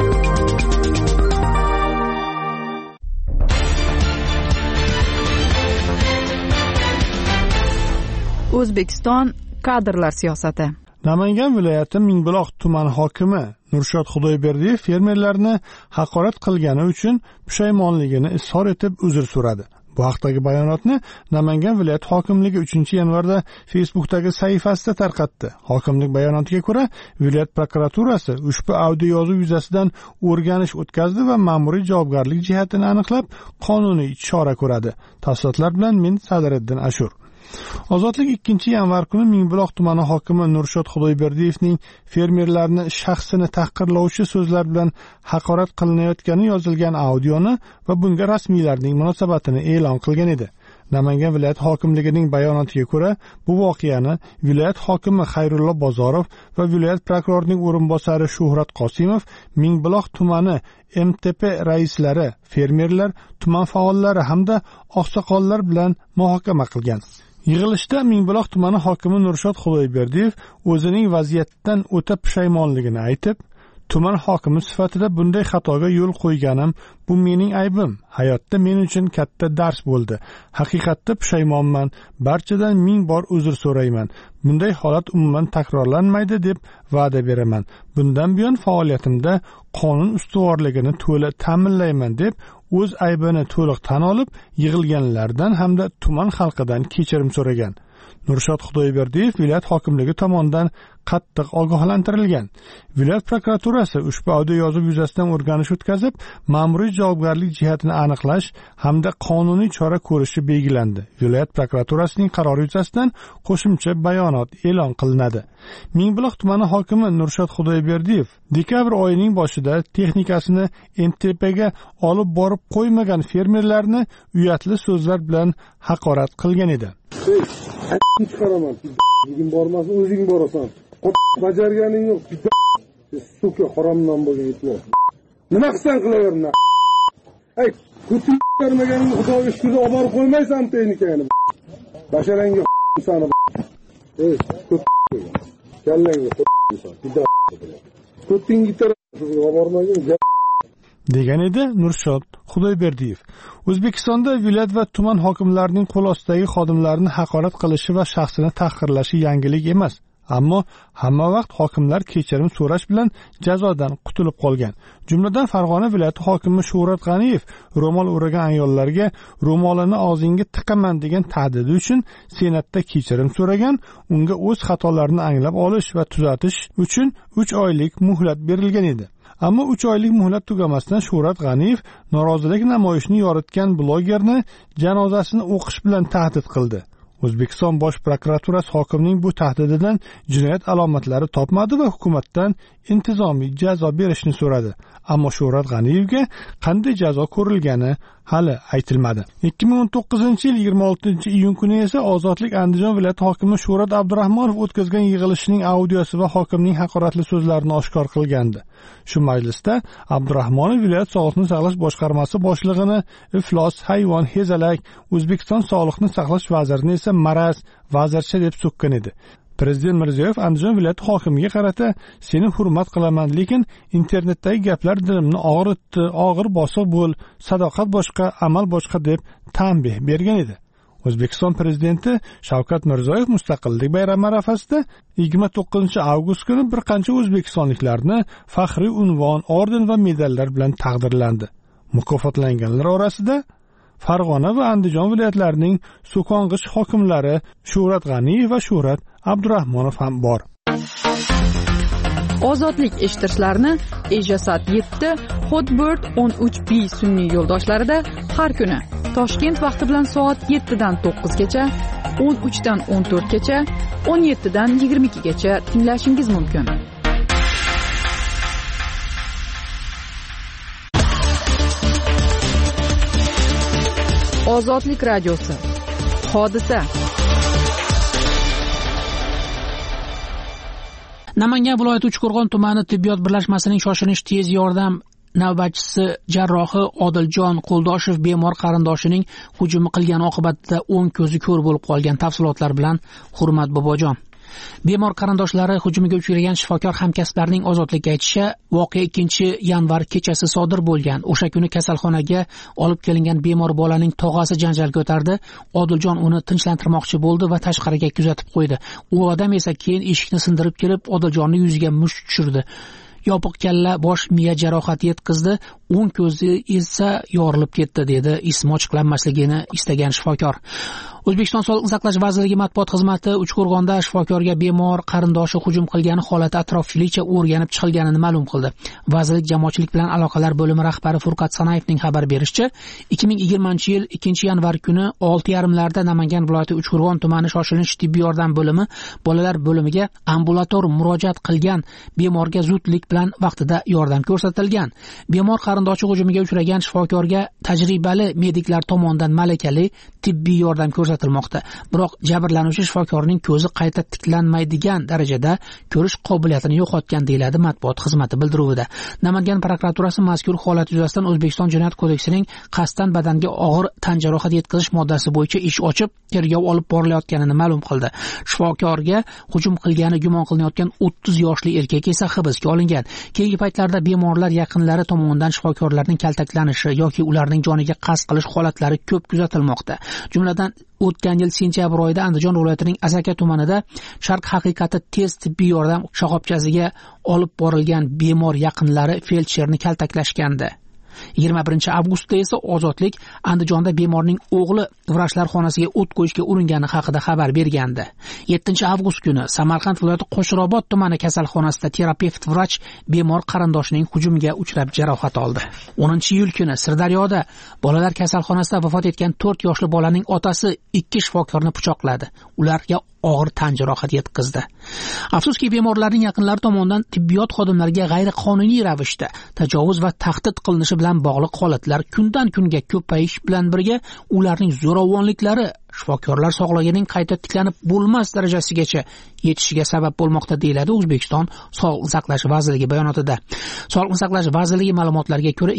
O'zbekiston kadrlar siyosati. Namangan viloyati Mingbuloq tumani hokimi Nurshod Xudoyberdiyev fermerlarni haqorat qilgani uchun pushaymonligini izhor etib uzr so'radi. Bu haqdagi bayonotni Namangan viloyat hokimligi 3-yanvarda Facebook'dagi sahifasida tarqatdi. Hokimlik bayonotiga ko'ra, viloyat prokuraturasi ushbu audio yozuv yuzasidan o'rganish o'tkazdi va ma'muriy javobgarlik jihatini aniqlab, qonuniy chora ko'radi. Tafsilotlar bilan men Sadiriddin Ashur. Ozodlik 2-yanvar kuni Mingbuloq tumani hokimi Nurshod Xudoyberdiyevning fermerlarni shaxsini tahqirlovchi so'zlar bilan haqorat qilinayotgani yozilgan audioni va bunga rasmiylarning munosabatini e'lon qilgan edi. Namangan viloyat hokimligining bayonotiga ko'ra, bu voqeani viloyat hokimi Xayrullo Bozorov va viloyat prokurorining o'rinbosari Shuhrat Qosimov Mingbuloq tumani MTP raislari, fermerlar, tuman faollari hamda oqsoqollar bilan muhokama qilgan. Yig'ilishda Mingbuloq tumani hokimi Nurshod Xudoyberdiyev o'zining vaziyatdan o'ta pushaymonligini aytib, tuman hokimi sifatida bunday xatoga yo'l qo'yganim bu mening aybim. Hayotda men uchun katta dars bo'ldi. Haqiqatda pushaymonman. Barchadan 1000 bor uzr so'rayman. Bunday holat umuman takrorlanmaydi deb va'da beraman. Bundan buyon faoliyatimda qonun ustuvorligini to'la ta'minlayman deb o'z aybini to'liq tan olib, yig'ilganlardan hamda tuman xalqidan kechirim so'ragan. Nurshod Xudoyberdiyev viloyat hokimligi tomonidan qattiq ogohlantirilgan. Viloyat prokuraturasi ushbu audio yozuv yuzasidan o'rganish o'tkazib, ma'muriy javobgarlik jihatini aniqlash hamda qonuniy chora ko'rishi belgilandi. Viloyat prokuraturasining qarori yuzasidan qo'shimcha bayonot e'lon qilinadi. Mingbuloq tumani hokimi Nurshod Xudoyberdiyev dekabr oyining boshida texnikasini MTPga olib borib qo'ymagan fermerlarni uyatli so'zlar bilan haqorat qilgan edi. Chiqaraman. Bugun bormasin, o'zing borasan. Bajarganing yo'q. Suka haromdan bo'lgan itlar. Nima qilsan qilaverma. Ay, ko'tarmaganingni Xudoga shukr olib borib qo'ymaysan texnikani. Basharangga sani. Ey, kallangga ko'ting gitar olib bormagin. degan edi Nurshod Xudoyberdiyev. O'zbekistonda viloyat va tuman hokimlarining qo'l ostidagi xodimlarni haqorat qilishi va shaxsini tahqirlashi yangilik emas. Ammo hamma vaqt hokimlar kechirim so'rash bilan jazodan qutulib qolgan. Jumladan Farg'ona viloyati hokimi Shuhrat G'aniyev ro'mol o'ragan ayollarga ro'molini og'zingga tiqaman degan tahdidi uchun Senatda kechirim so'ragan, unga o'z xatolarini anglab olish va tuzatish uchun 3 oylik muhlat berilgan edi. Ammo 3 oylik muhlat tugamasdan Shuhrat G'aniyev norozilik namoyishini yoritgan blogerni janozasini o'qish bilan tahdid qildi. O'zbekiston bosh prokuraturasi hokimning bu tahdididan jinoyat alomatlari topmadi va hukumatdan intizomiy jazo berishni so'radi. Ammo Shuhrat G'aniyevga qanday jazo ko'rilgani hali aytilmadi. 2019-yil 26-iyun kuni esa Ozodlik Andijon viloyati hokimi Shuhrat Abdurahmonov o'tkazgan yig'ilishining audiosi va hokimning haqoratli so'zlarini oshkor qilgandi. Shu majlisda Abdurahmonov viloyat sog'liqni saqlash boshqarmasi boshlig'ini iflos, hayvon, hezalak, O'zbekiston sog'liqni saqlash vazirini esa maraz, vazircha deb so'kkan edi. Prezident Mirziyoyev Andijon viloyati hokimiga qarata "Seni hurmat qilaman, lekin internetdagi gaplar dilimni og'ritdi, og'ir bosiq bo'l, sadoqat boshqa, amal boshqa" deb tanbeh bergan edi. O'zbekiston prezidenti Shavkat Mirziyoyev Mustaqillik bayrami arafasida 29-avgust kuni bir qancha o'zbekistonliklarni faxriy unvon, orden va medallar bilan taqdirlandi. Mukofotlanganlar orasida Farg'ona va Andijon viloyatlarining so'kong'ich hokimlari Shuhrat G'aniyev va Shuhrat Abdurahmonov ham bor. Ozodlik eshittirishlarni Ejasat 7, Hotbird 13B sun'iy yo'ldoshlarida har kuni Toshkent vaqti bilan soat 7 dan 9 gacha, 13 dan 14 gacha, 17 dan 22 gacha tinglashingiz mumkin. Ozodlik radiosi. Hodisa. Namangan viloyati Uchqo'rg'on tumani tibbiyot birlashmasining shoshilinch tez yordam navbatchisi jarrohi Odiljon Qo'ldoshev bemor qarindoshining hujumi qilgani oqibatida o'ng ko'zi ko'r bo'lib qolgan. Tafsilotlar bilan Hurmat Bobojon. Bemor qarindoshlari hujumiga uchragan shifokor hamkasblarining Ozodlikka aytishicha, voqea 2-yanvar kechasi sodir bo'lgan. O'sha kuni kasalxonaga olib kelingan bemor bolaning tog'asi janjal ko'tardi. Odiljon uni tinchlantirmoqchi bo'ldi va tashqariga kuzatib qo'ydi. U odam esa keyin eshikni sindirib kelib, Odiljonning yuziga musht tushirdi. Yopiq kalla, bosh miya jarohati yetkazdi. o'ng ko'zi esa yorilib ketdi, dedi ismi ochiqlanmasligini istagan shifokor. O'zbekiston Sog'liqni saqlash vazirligi matbuot xizmati Uchqo'rg'onda shifokorga bemor qarindoshi hujum qilgani holati atroflicha o'rganib chiqilganini ma'lum qildi. Vazirlik jamoatchilik bilan aloqalar bo'limi rahbari Furqat Sanayevning xabar berishicha, 2020-yil 2-yanvar kuni 6:30larda Namangan viloyati Uchqo'rg'on tumani shoshilinch tibbiy yordam bo'limi bolalar bo'limiga ambulator murojaat qilgan bemorga zudlik bilan vaqtida yordam ko'rsatilgan. Bemor qarindoshi hujumiga uchragan shifokorga tajribali mediklar tomonidan malakali tibbiy yordam ko'rsatilmoqda. Biroq jabrlanuvchi shifokorning ko'zi qayta tiklanmaydigan darajada ko'rish qobiliyatini yo'qotgan, deyiladi matbuot xizmati bildiruvida. Namangan prokuraturasi mazkur holat yuzasidan O'zbekiston Jinoyat kodeksining qasddan badanga og'ir tan jarohati yetkazish moddasi bo'yicha ish ochib, tergov olib borilayotganini ma'lum qildi. Shifokorga hujum qilgani gumon qilinayotgan 30 yoshli erkak esa hibsga olingan. Keyingi paytlarda bemorlar yaqinlari tomonidan shifokorlarning kaltaklanishi yoki ularning joniga qasd qilish holatlari ko'p kuzatilmoqda. Jumladan o'tgan yil sentyabr oyida Andijon viloyatining Asaka tumanida Sharq haqiqati tez tibbiy yordam shoxobchasiga olib borilgan bemor yaqinlari feldsherni kaltaklashgandi. 21-avgustda esa Ozodlik Andijonda bemorning o'g'li vrachlar xonasiga o't qo'yishga uringani haqida xabar bergandi. 7-avgust kuni Samarqand viloyati Qo'shrobod tumani kasalxonasida terapevt vrach bemor qarindoshining hujumiga uchrab jarohat oldi. 10-iyul kuni Sirdaryoda bolalar kasalxonasida vafot etgan 4 yoshli bolaning otasi 2 shifokorni pichoqladi. Ularga og'ir tan jarohati yetkazdi. Afsuski, bemorlarning yaqinlari tomonidan tibbiyot xodimlariga g'ayriqonuniy ravishda tajovuz va tahdid qilinishi bilan bog'liq holatlar kundan kunga ko'payish bilan birga ularning zo'ravonliklari shifokorlar sog'lig'ining qayta tiklanib bo'lmas darajasigacha yetishiga sabab bo'lmoqda, deyiladi O'zbekiston Sog'liqni saqlash vazirligi bayonotida. Sog'liqni saqlash vazirligi ma'lumotlariga ko'ra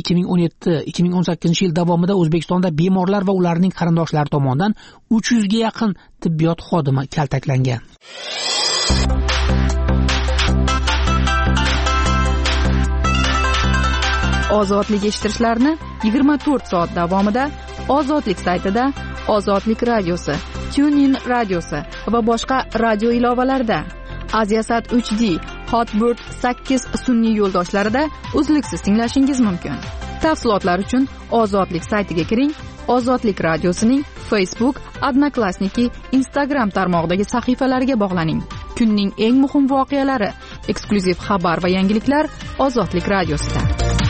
2017-2018 yil davomida O'zbekistonda bemorlar va ularning qarindoshlari tomonidan 300 ga yaqin tibbiyot xodimi kaltaklangan. Ozodlik eshittirishlarni 24 soat davomida Ozodlik saytida, Ozodlik radiosi, TuneIn radiosi va boshqa radio ilovalarida, Aziasat 3D, Hotbird 8 sun'iy yo'ldoshlarida uzluksiz tinglashingiz mumkin. Tafsilotlar uchun Ozodlik saytiga kiring. Ozodlik radiosining Facebook, Odnoklassniki, Instagram tarmog'idagi sahifalariga bog'laning. Kunning eng muhim voqealari, eksklyuziv xabar va yangiliklar Ozodlik radiosida.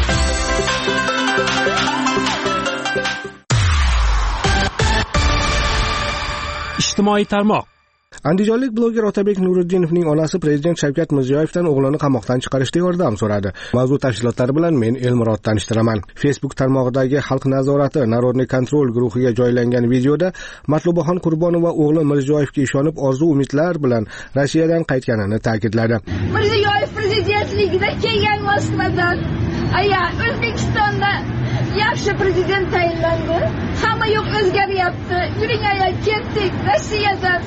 Ijtimoiy tarmoq. Andijonlik bloger Otabek Nuriddinovning onasi Prezident Shavkat Mirziyoyevdan o'g'lini qamoqdan chiqarishda yordam so'radi. Mavzu tafsilotlari bilan men Elmurod tanishtiraman. Facebook tarmog'idagi Xalq nazorati Narodniy kontrol guruhiga joylangan videoda Matlubaxon Qurbonova o'g'li Mirziyoyevga ishonib orzu-umidlar bilan Rossiyadan qaytganini ta'kidladi. Mirziyoyev prezidentligida kelgan Moskvadan, O'zbekistonda yaxshi prezident tayinlandi. Hamma yo'q o'zgaryapti. Yuring aya, ketdik Rossiyadan.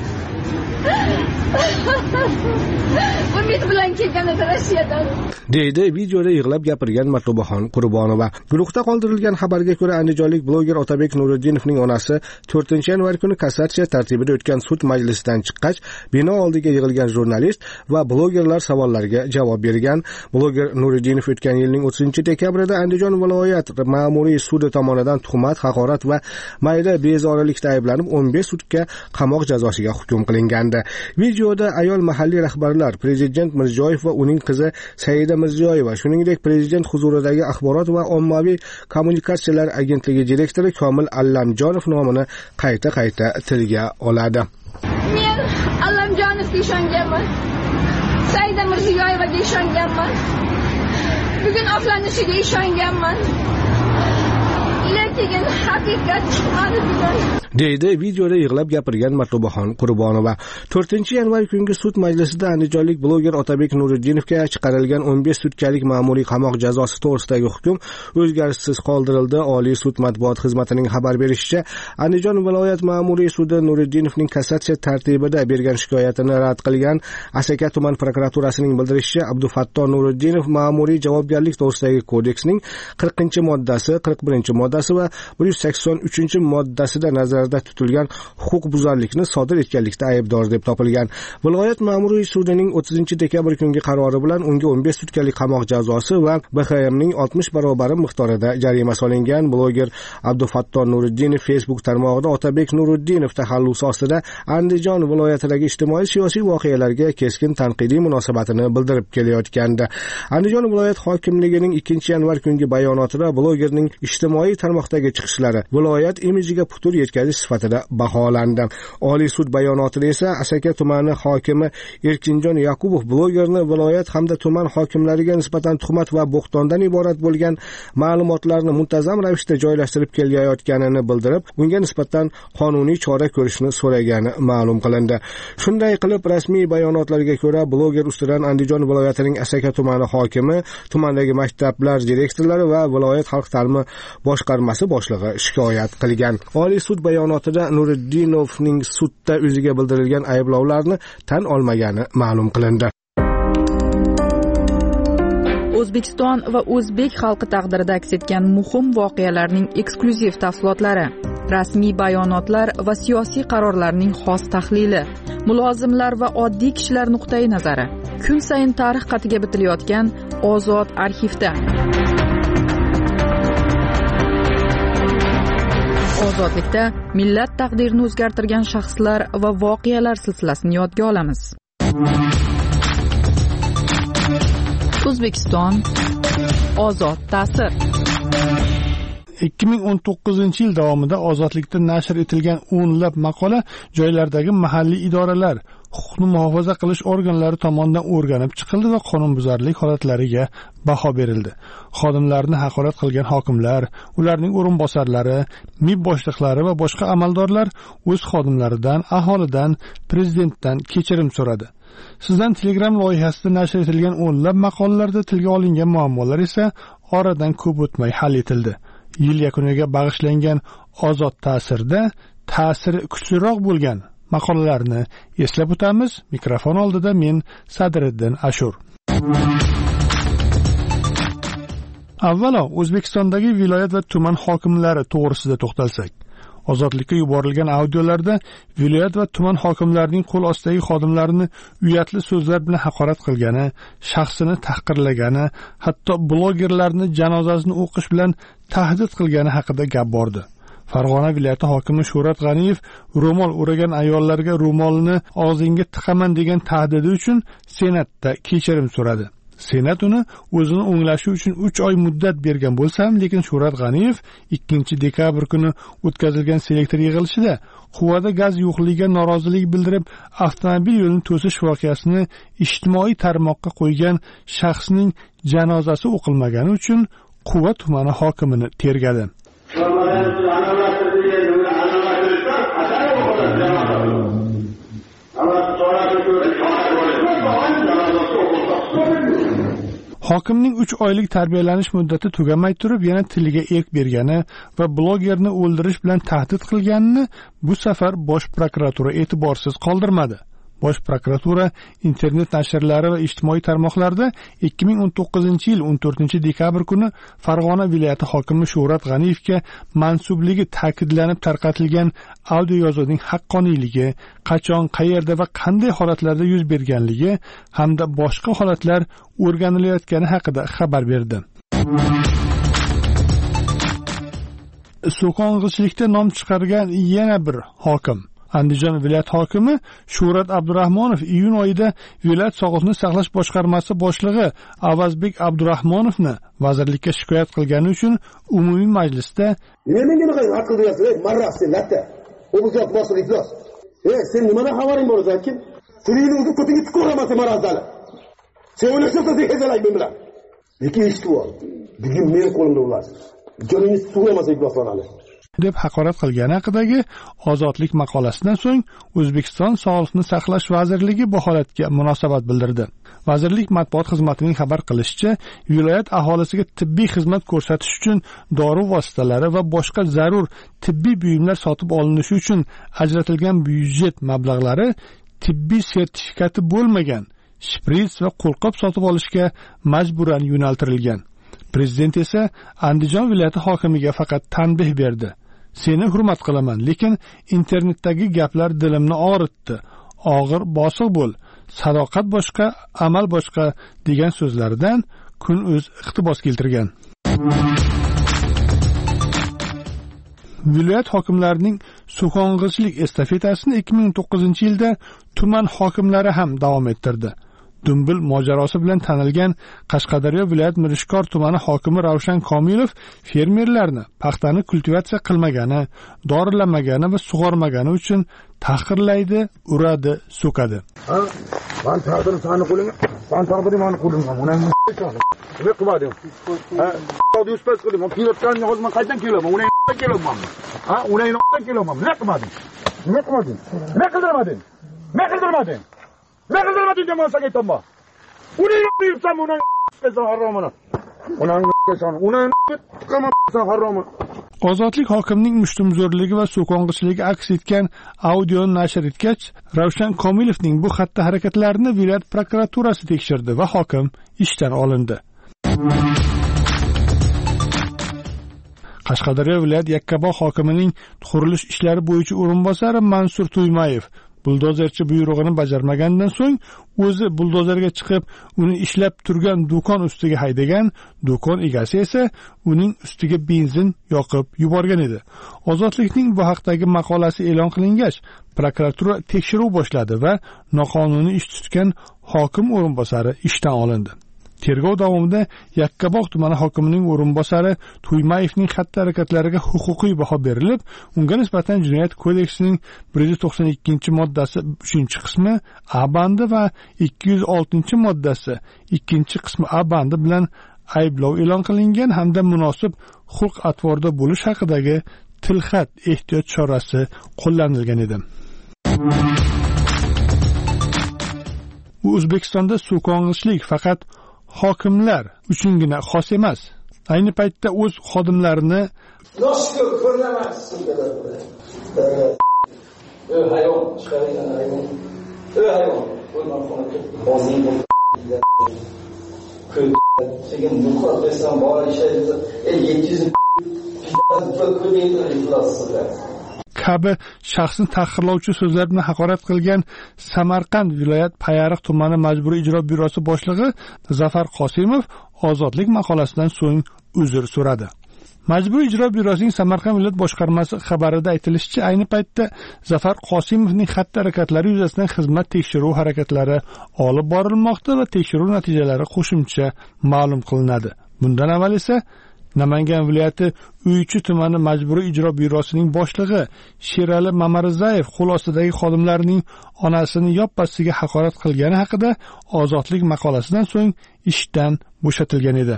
Umid bilan kelgan edi Rossiyadan, deydi videoda yig'lab gapirgan Matlubaxon Qurbonova. Guruhda qoldirilgan xabarga ko'ra, andijonlik bloger Otabek Nuriddinovning onasi 4-yanvar kuni kassatsiya tartibida o'tgan sud majlisidan chiqqach, bino oldiga yig'ilgan jurnalist va blogerlar savollariga javob bergan. Bloger Nuriddinov o'tgan yilning 30-dekabrida Andijon viloyat ma'muriy sudi tomonidan tuhmat, haqorat va mayda bezorilikda ayblanib 15 sudga qamoq jazosiga hukm qilingandi. Videoda ayol mahalliy rahbarlar, Prezident Mirziyoyev va uning qizi Saida Mirziyoyeva, shuningdek Prezident huzuridagi axborot va ommaviy kommunikatsiyalar agentligi direktori Komil Allamjonov nomini qayta tilga oladi. Men Allamjonovga ishonganman. Saida Mirziyoyevaga ishonganman. Bugun oqlanishiga ishonganman. Lekin haqiqat chiqmadi bugun, deydi videoda yig'lab gapirgan Matlubaxon Qurbonova. 4-yanvar kungi sud majlisida andijonlik bloger Otabek Nuriddinovga chiqarilgan 15 sutkalik ma'muriy qamoq jazosi to'g'risidagi hukm o'zgarishsiz qoldirildi. Oliy sud matbuot xizmatining xabar berishicha, Andijon viloyat ma'muriy sudi Nuriddinovning kassatsiya tartibida bergan shikoyatini rad qilgan. Asaka tuman prokuraturasining bildirishicha, Abdufatto Nuriddinov ma'muriy javobgarlik to'g'risidagi kodeksning 40-moddasi, 41-moddasi va 183-moddasida nazarda nazarda tutilgan huquqbuzarlikni sodir etganlikda aybdor deb topilgan. Viloyat ma'muriy sudining 30 dekabr kungi qarori bilan unga 15 sutkalik qamoq jazosi va BHMning 60 barobar miqdorida jarima solingan. Bloger Abdufatton Nuriddinov Facebook tarmog'ida Otabek Nuriddinov taxallusi ostida Andijon viloyatidagi ijtimoiy-siyosiy voqealarga keskin tanqidiy munosabatini bildirib kelayotgandi. Andijon viloyat hokimligining 2-yanvar kungi bayonotida blogerning ijtimoiy tarmoqdagi chiqishlari viloyat imijiga putur yetkazish sifatida baholandi. Oliy sud bayonotida esa Asaka tumani hokimi Erkinjon Yaqubov blogerni viloyat hamda tuman hokimlariga nisbatan tuhmat va bo'xtondan iborat bo'lgan ma'lumotlarni muntazam ravishda joylashtirib kelayotganini bildirib, unga nisbatan qonuniy chora ko'rishni so'ragani ma'lum qilindi. Shunday qilib, rasmiy bayonotlarga ko'ra, bloger ustidan Andijon viloyatining Asaka tumani hokimi, tumandagi maktablar direktorlari va viloyat xalq ta'limi boshqarmasi boshlig'i shikoyat qilgan. Oliy sud bayonotida Nuriddinovning sudda o'ziga bildirilgan ayblovlarni tan olmagani ma'lum qilindi. O'zbekiston va o'zbek xalqi taqdirida aks etgan muhim voqealarning eksklyuziv tafsilotlari, rasmiy bayonotlar va siyosiy qarorlarning xos tahlili, mulozimlar va oddiy kishilar nuqtai nazari, kun sayin tarix qatiga bitilayotgan Ozod arxivda. Ozodlikda millat taqdirini o'zgartirgan shaxslar va voqealar silsilasini yodga olamiz. O'zbekiston ozod ta'sir. 2019-yil davomida ozodlikda nashr etilgan o'nlab maqola joylardagi mahalliy idoralar, huquqni muhofaza qilish organlari tomonidan o'rganib chiqildi va qonunbuzarlik holatlariga baho berildi. Xodimlarni haqorat qilgan hokimlar, ularning o'rinbosarlari, MIB boshliqlari va boshqa amaldorlar o'z xodimlaridan, aholidan, prezidentdan kechirim so'radi. Sizdan Telegram loyihasida nashr etilgan o'nlab maqolalarda tilga olingan muammolar esa oradan ko'p o'tmay hal etildi. Yil yakuniga bag'ishlangan ozod ta'sirda ta'siri kuchliroq bo'lgan maqolalarni eslab o'tamiz. Mikrofon oldida men Sadriddin Ashur. Avvalo O'zbekistondagi viloyat va tuman hokimlari to'g'risida to'xtalsak. Ozodlikka yuborilgan audiolarda viloyat va tuman hokimlarining qo'l ostidagi xodimlarini uyatli so'zlar bilan haqorat qilgani, shaxsini tahqirlagani, hatto blogerlarni janozasini o'qish bilan tahdid qilgani haqida gap bordi. Farg'ona viloyati hokimi Shuhrat G'aniyev ro'mol o'ragan ayollarga ro'molni og'zingga tiqaman degan tahdidi uchun Senatda kechirim so'radi. Senat uni o'zini o'nglashi uchun 3 oy muddat bergan bo'lsa ham, lekin Shuhrat G'aniyev 2 dekabr kuni o'tkazilgan selektor yig'ilishida quvada gaz yo'qligiga norozilik bildirib, avtomobil yo'lini to'sish voqeasini ijtimoiy tarmoqqa qo'ygan shaxsning janozasi o'qilmagani uchun Quva tumani hokimini tergadi. Hokimning 3 oylik tarbiyalanish muddati tugamay turib yana tiliga erk bergani va blogerni o'ldirish bilan tahdid qilganini bu safar Bosh prokuratura e'tiborsiz qoldirmadi. Bosh prokuratura internet nashrlari va ijtimoiy tarmoqlarda 2019-yil 14 dekabr kuni Farg'ona viloyati hokimi Shuhrat G'aniyevga mansubligi ta'kidlanib tarqatilgan audio yozuvning haqqoniyligi, qachon, qayerda va qanday holatlarda yuz berganligi hamda boshqa holatlar o'rganilayotgani haqida xabar berdi. So'kong'ichilikda nom chiqargan yana bir hokim Andijon viloyat hokimi Shuhrat Abdurahmonov iyun oyida viloyat sog'liqni saqlash boshqarmasi boshlig'i Avazbek Abdurahmonovni vazirlikka shikoyat qilgani uchun umumiy majlisda menga nima aql berasiz, marrasi latta. O'zbek boshlig'i iflos. Sen nimadan xabaring bor o'zing? Tilingni o'zi ko'tingga tiqoramasang marazdali. Sen o'ylashsan hezalay men bilan. Lekin eshitib ol. Bugun men qo'limda bo'lasiz. Joningiz sug'ramasa ifloslanadi. deb haqorat qilgani haqidagi ozodlik maqolasidan so'ng O'zbekiston Sog'liqni saqlash vazirligi bu holatga munosabat bildirdi. Vazirlik matbuot xizmatining xabar qilishicha, viloyat aholisiga tibbiy xizmat ko'rsatish uchun dori vositalari va boshqa zarur tibbiy buyumlar sotib olinishi uchun ajratilgan byudjet mablag'lari tibbiy sertifikati bo'lmagan shprits va qo'lqop sotib olishga majburan yo'naltirilgan. Prezident esa Andijon viloyati hokimiga faqat tanbeh berdi. Seni hurmat qilaman, lekin internetdagi gaplar dilimni og'ritdi. Og'ir bosiq bo'l. Sadoqat boshqa, amal boshqa degan so'zlaridan kun o'z iqtibos keltirgan. Viloyat hokimlarining so'kong'ichlik estafetasini 2009-yilda tuman hokimlari ham davom ettirdi. Dumbil mojarosi bilan tanilgan Qashqadaryo viloyat Mirishkor tumani hokimi Ravshan Komilov fermerlarni paxtani kultivatsiya qilmagani, dorilamagani va sug'ormagani uchun tahqirlaydi, uradi, so'kadi. Ben taqdirim seni qo'lingga, ben taqdirim meni qo'limga. Uni nima qilmadim? Yuspas qildim. Pilotdan yozman qaydan kelaman? Uni kelaman. Uni kelaman. Nima qilmadim? Nima qilmadim? Nima qildirmading? Nima qildirmading? Nima qildirmading demasak aytma. Uni yurtsam uni qilsa haromini. Ozodlik hokimning mushtumzo'rligi va so'kong'ichligi aks etgan audioni nashr etgach, Ravshan Komilovning bu xatti harakatlarini viloyat prokuraturasi tekshirdi va hokim ishdan olindi. Qashqadaryo viloyat Yakkabog' hokimining qurilish ishlari bo'yicha o'rinbosari Mansur Tuymayev buldozerchi buyrug'ini bajarmagandan so'ng o'zi buldozerga chiqib, uni ishlab turgan do'kon ustiga haydagan, do'kon egasi esa uning ustiga benzin yoqib yuborgan edi. Ozodlikning bu haqdagi maqolasi e'lon qilingach, prokuratura tekshiruv boshladi va noqonuniy ish tutgan hokim o'rinbosari ishdan olindi. Tergov davomida Yakkabog' tumani hokimining o'rinbosari Tuymayevning xatti harakatlariga huquqiy baho berilib, unga nisbatan Jinoyat kodeksining 192-moddasi 3-qismi A bandi va 206-moddasi 2-qismi A bandi bilan ayblov e'lon qilingan hamda munosib xulq-atvorda bo'lish haqidagi tilxat ehtiyot chorasi qo'llanilgan edi. O'zbekistonda so'kong'ichlik faqat hokimlar uchungina xos emas. Ayni paytda o'z xodimlarini kabi shaxsni tahqirlovchi so'zlar bilan haqorat qilgan Samarqand viloyat Payariq tumani majburiy ijro byurosi boshlig'i Zafar Qosimov ozodlik maqolasidan so'ng uzr so'radi. Majburiy ijro byurosining Samarqand viloyat boshqarmasi xabarida aytilishicha, ayni paytda Zafar Qosimovning xatti harakatlari yuzasidan xizmat tekshiruv harakatlari olib borilmoqda va tekshiruv natijalari qo'shimcha ma'lum qilinadi. Bundan avval esa Namangan viloyati Uychi tumani majburiy ijro byurosining boshlig'i Sherali Mamarizayev qo'l ostidagi xodimlarining onasini yoppasiga haqorat qilgani haqida ozodlik maqolasidan so'ng ishdan bo'shatilgan edi.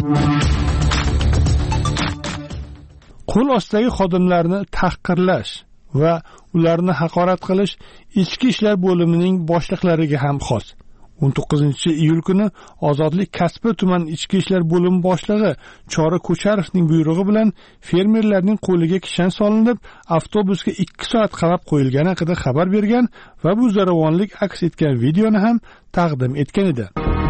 Qo'l ostidagi xodimlarni tahqirlash va ularni haqorat qilish ichki ishlar bo'limining boshliqlariga ham xos. 19-iyul kuni Ozodlik Kasbi tuman ichki ishlar bo'limi boshlig'i Chora Ko'charovning buyrug'i bilan fermerlarning qo'liga kishan solinib, avtobusga 2 soat qamab qo'yilgani haqida xabar bergan va bu zo'ravonlik aks etgan videoni ham taqdim etgan edi.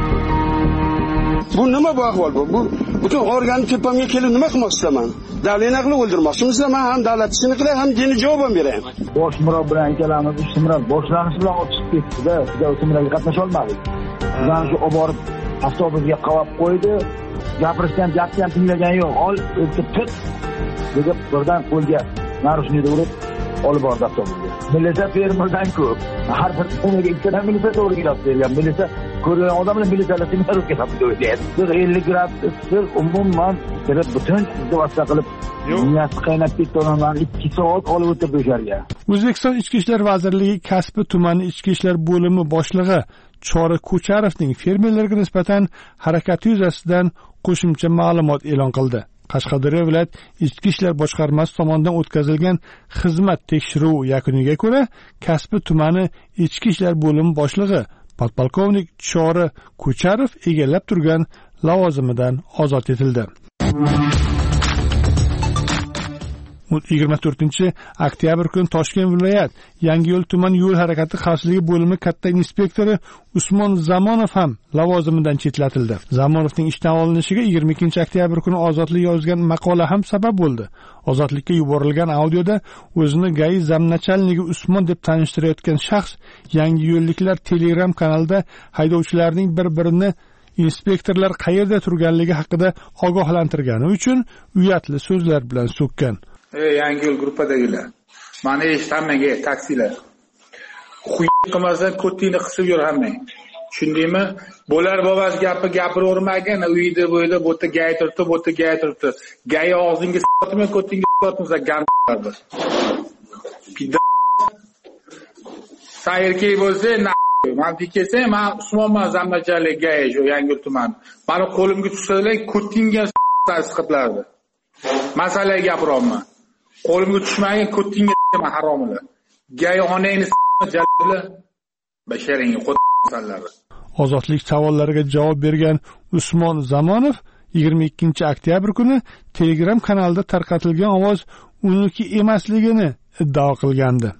Bu nima bu ahvol bu? Bu butun organi tepamga kelib nima qilmoqchiman? Davlatni qilib o'ldirmoqchimizlar. Men ham davlat ishini qilay, ham dini javob beraman. Bosh murab bilan ikkalamiz ishtimroq boshlanish bilan o'tib ketdi-da, biz o'timlarga qatnasha olmadik. Bizdan shu olib borib avtobusga qavab qo'ydi. Gapirishdan gapni ham tinglagan yo'q. Ol, o'tib tut. Deb birdan qo'lga narushnikda urib olib bordi avtobusga. Militsiya fermerdan ko'p. Har bir xonaga ikkita militsiya to'g'ri kelib bergan. Militsiya ko'rgan odamlar militsiyalar tinglab kelib qo'yadi. 50 gradus umuman butun vosita qilib niyati qaynab ketdi, odamlarni 2 soat olib o'tirdi o'sharga. O'zbekiston Ichki ishlar vazirligi Kasbi tumani ichki ishlar bo'limi boshlig'i Chora Ko'charovning fermerlarga nisbatan harakati yuzasidan qo'shimcha ma'lumot e'lon qildi. Qashqadaryo viloyat ichki ishlar boshqarmasi tomonidan o'tkazilgan xizmat tekshiruvi yakuniga ko'ra, Kasbi tumani ichki ishlar bo'limi boshlig'i podpolkovnik Chora Ko'charov egallab turgan lavozimidan ozod etildi. 24 oktyabr kuni Toshkent viloyat Yangiyo'l tuman yo'l harakati xavfsizligi bo'limi katta inspektori Usmon Zamonov ham lavozimidan chetlatildi. Zamonovning ishdan olinishiga 22 oktyabr kuni Ozodlik yozgan maqola ham sabab bo'ldi. Ozodlikka yuborilgan audioda o'zini GAI zamnachalnigi Usmon deb tanishtirayotgan shaxs Yangiyo'lliklar Telegram kanalida haydovchilarning bir-birini inspektorlar qayerda turganligi haqida ogohlantirgani uchun uyatli so'zlar bilan so'kkan. Yangiyo'l gruppadagilar. Mana eshitmayga taksilar. Xuy qilmasdan ko'tingni qisib yur hammang. Tushundingmi? Bo'lar bobas gapi gapiravermagin, uyda bo'yda bo'ta gay turibdi, bo'ta gay turibdi. Gay og'zingga sotma, ko'tingga sotmasa gamlardir. Sayrkey bo'lsa, men dikesam, men Usmonman zammachalik gay shu Yangiyo'l tumani. Meni qo'limga tushsalar, ko'tingga siqitlardi. Masalaga gapiryapman. Qo'limga tushmagan ko'tingga haromlar. Gay onangni jallar basharingga qo'ysanlar. Ozodlik savollariga javob bergan Usmon Zamonov 22 oktyabr kuni Telegram kanalida tarqatilgan ovoz uniki emasligini iddao qilgandi.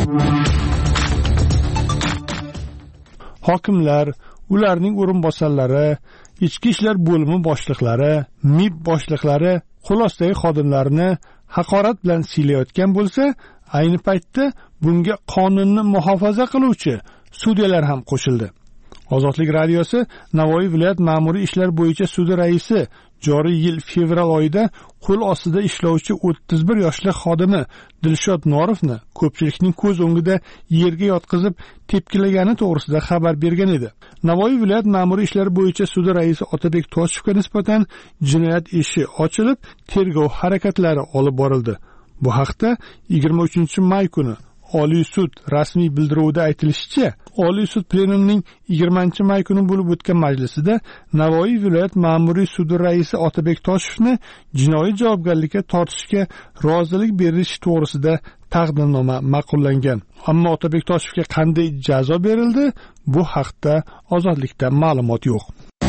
Hokimlar, ularning o'rinbosarlari, ichki ishlar bo'limi boshliqlari, MIB boshliqlari xulosadagi xodimlarni haqorat bilan siylayotgan bo'lsa, ayni paytda bunga qonunni muhofaza qiluvchi sudyalar ham qo'shildi. Ozodlik radiosi Navoiy viloyat ma'muriy ishlar bo'yicha sudi raisi joriy yil fevral oyida qo'l ostida ishlovchi 31 yoshli xodimi Dilshod Norovni ko'pchilikning ko'z o'ngida yerga yotqizib tepkilagani to'g'risida xabar bergan edi. Navoiy viloyat ma'muriy ishlar bo'yicha sudi raisi Otabek Toshevga nisbatan jinoyat ishi ochilib, tergov harakatlari olib borildi. Bu haqda 23 may kuni Oliy sud rasmiy bildiruvida aytilishicha, Oliy sud plenumining 20 may kuni bo'lib o'tgan majlisida Navoiy viloyat ma'muriy sudi raisi Otabek Toshevni jinoiy javobgarlikka tortishga rozilik berish to'g'risida taqdimnoma ma'qullangan. Ammo Otabek Toshevga qanday jazo berildi, bu haqda Ozodlikda ma'lumot yo'q.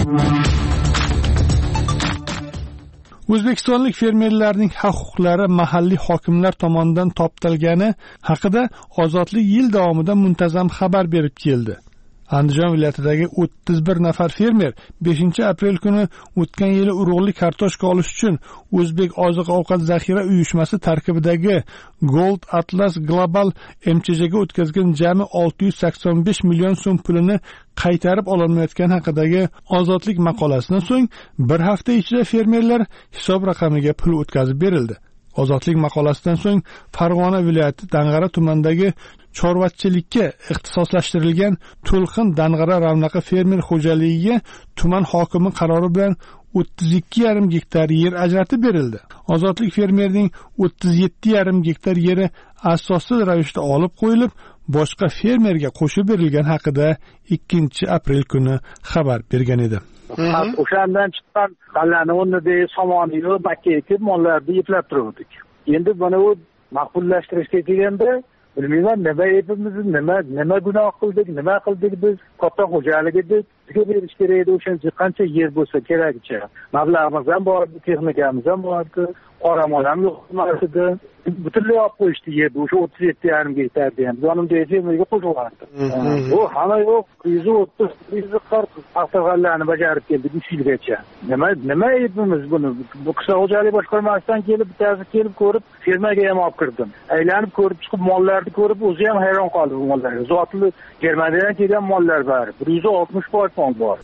O'zbekistonlik fermerlarning huquqlari mahalliy hokimlar tomonidan toptalgani haqida Ozodlik yil davomida muntazam xabar berib keldi. Andijon viloyatidagi 31 nafar fermer 5-aprel kuni o'tgan yili urug'li kartoshka olish uchun O'zbek oziq-ovqat zaxira uyushmasi tarkibidagi Gold Atlas Global MCJga o'tkazgan jami 685 million so'm pulini qaytarib ololmayotgani haqidagi Ozodlik maqolasidan so'ng bir hafta ichida fermerlar hisob raqamiga pul o'tkazib berildi. Ozodlik maqolasidan so'ng Farg'ona viloyati Dang'ara tumanidagi chorvachilikka ixtisoslashtirilgan To'lqin Dang'ara ravnaqa fermer xo'jaligiga tuman hokimi qarori bilan 32,5 gektar yer ajratib berildi. Ozodlik fermerning 37,5 gektar yeri asossiz ravishda olib qo'yilib, boshqa fermerga qo'shib berilgan haqida 2-aprel kuni xabar bergan edi. O'shandan chiqqan g'allani o'rnida somonni yo'q, bakka ekib mollarni yeplab turdik. Endi buni u maqbullashtirishga kelganda bilmayman, nima aybimiz, nima gunoh qildik, nima qildik biz, katta xo'jalik edik, bizga berish kerak edi, o'shancha qancha yer bo'lsa kerakcha. Mablag'imiz ham bor, texnikamiz ham bor, qoramol ham yo'q edi. Butunlay olib qo'yishdi yerni, o'sha 37,5 gektarni ham yonimda fermerga qo'shyapti. Bu hamma yo'q, 130, 140 haftalarni bajarib keldi 3 yilgacha. Nima aybimiz buni? Bu qishloq xo'jalik boshqarmasidan kelib, bittasi kelib ko'rib, fermaga ham olib kirdim. Aylanib ko'rib chiqib, mollarni ko'rib, o'zi ham hayron qoldi bu mollarga. Zotli Germaniyadan kelgan mollar bor. 160 mol bor.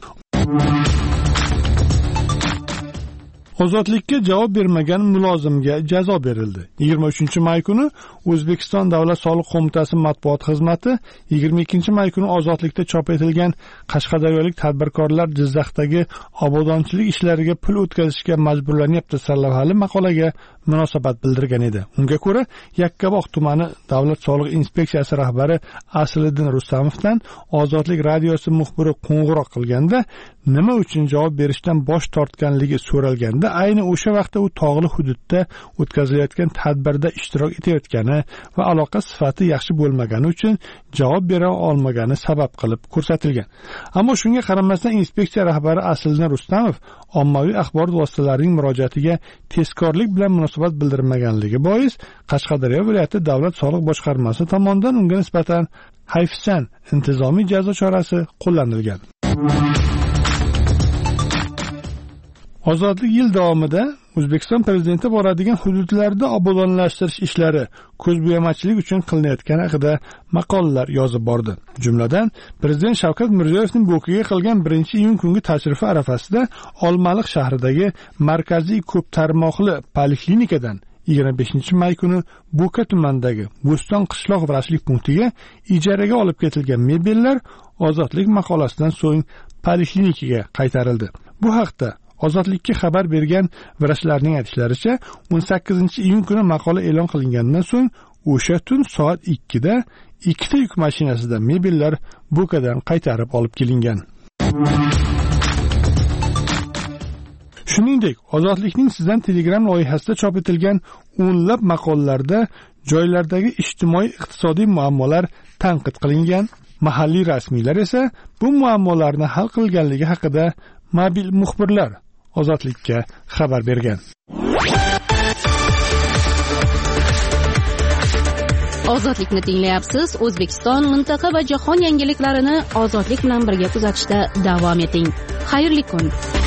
Ozodlikka javob bermagan mulozimga jazo berildi. 23 may kuni O'zbekiston Davlat soliq qo'mitasi matbuot xizmati 22 may kuni Ozodlikda chop etilgan Qashqadaryolik tadbirkorlar Jizzaxdagi obodonchilik ishlariga pul o'tkazishga majburlanyapti sarlavhali maqolaga munosabat bildirgan edi. Unga ko'ra, Yakkabog' tumani Davlat soliq inspeksiyasi rahbari Asliddin Rustamovdan Ozodlik radiosi muxbiri qo'ng'iroq qilganda nima uchun javob berishdan bosh tortganligi so'ralganda ayni o'sha vaqtda u tog'li hududda o'tkazilayotgan tadbirda ishtirok etayotgani bo'lmagani va aloqa sifati yaxshi bo'lmagani uchun javob bera olmagani sabab qilib ko'rsatilgan. Ammo shunga qaramasdan inspeksiya rahbari Asliddin Rustamov ommaviy axborot vositalarining murojaatiga tezkorlik bilan munosabat bildirmaganligi bois Qashqadaryo viloyati davlat soliq boshqarmasi tomonidan unga nisbatan hayfsan intizomiy jazo chorasi qo'llanilgan. Ozodlik yil davomida O'zbekiston prezidenti boradigan hududlarda obodonlashtirish ishlari ko'zbo'yamachilik uchun qilinayotgani haqida maqolalar yozib bordi. Jumladan, prezident Shavkat Mirziyoyevning Bo'kaga qilgan 1-iyun kungi tashrifi arafasida Olmaliq shahridagi markaziy ko'p tarmoqli poliklinikadan 25-may kuni Bo'ka tumanidagi Bo'ston qishloq vrachlik punktiga ijaraga olib ketilgan mebellar Ozodlik maqolasidan so'ng poliklinikaga qaytarildi. Bu haqda Ozodlikka xabar bergan vrachlarning aytishlaricha, 18-iyun kuni maqola e'lon qilingandan so'ng o'sha tun soat 2 da 2 ta yuk mashinasida mebellar Bo'kadan qaytarib olib kelingan. Shuningdek, Ozodlikning sizdan Telegram loyihasida chop etilgan o'nlab maqolalarda joylardagi ijtimoiy-iqtisodiy muammolar tanqid qilingan. Mahalliy rasmiylar esa bu muammolarni hal qilganligi haqida mobil muxbirlar Ozodlikka xabar bergan. Ozodlikni tinglayapsiz. O'zbekiston, mintaqa va jahon yangiliklarini Ozodlik bilan birga kuzatishda davom eting. Xayrli kun.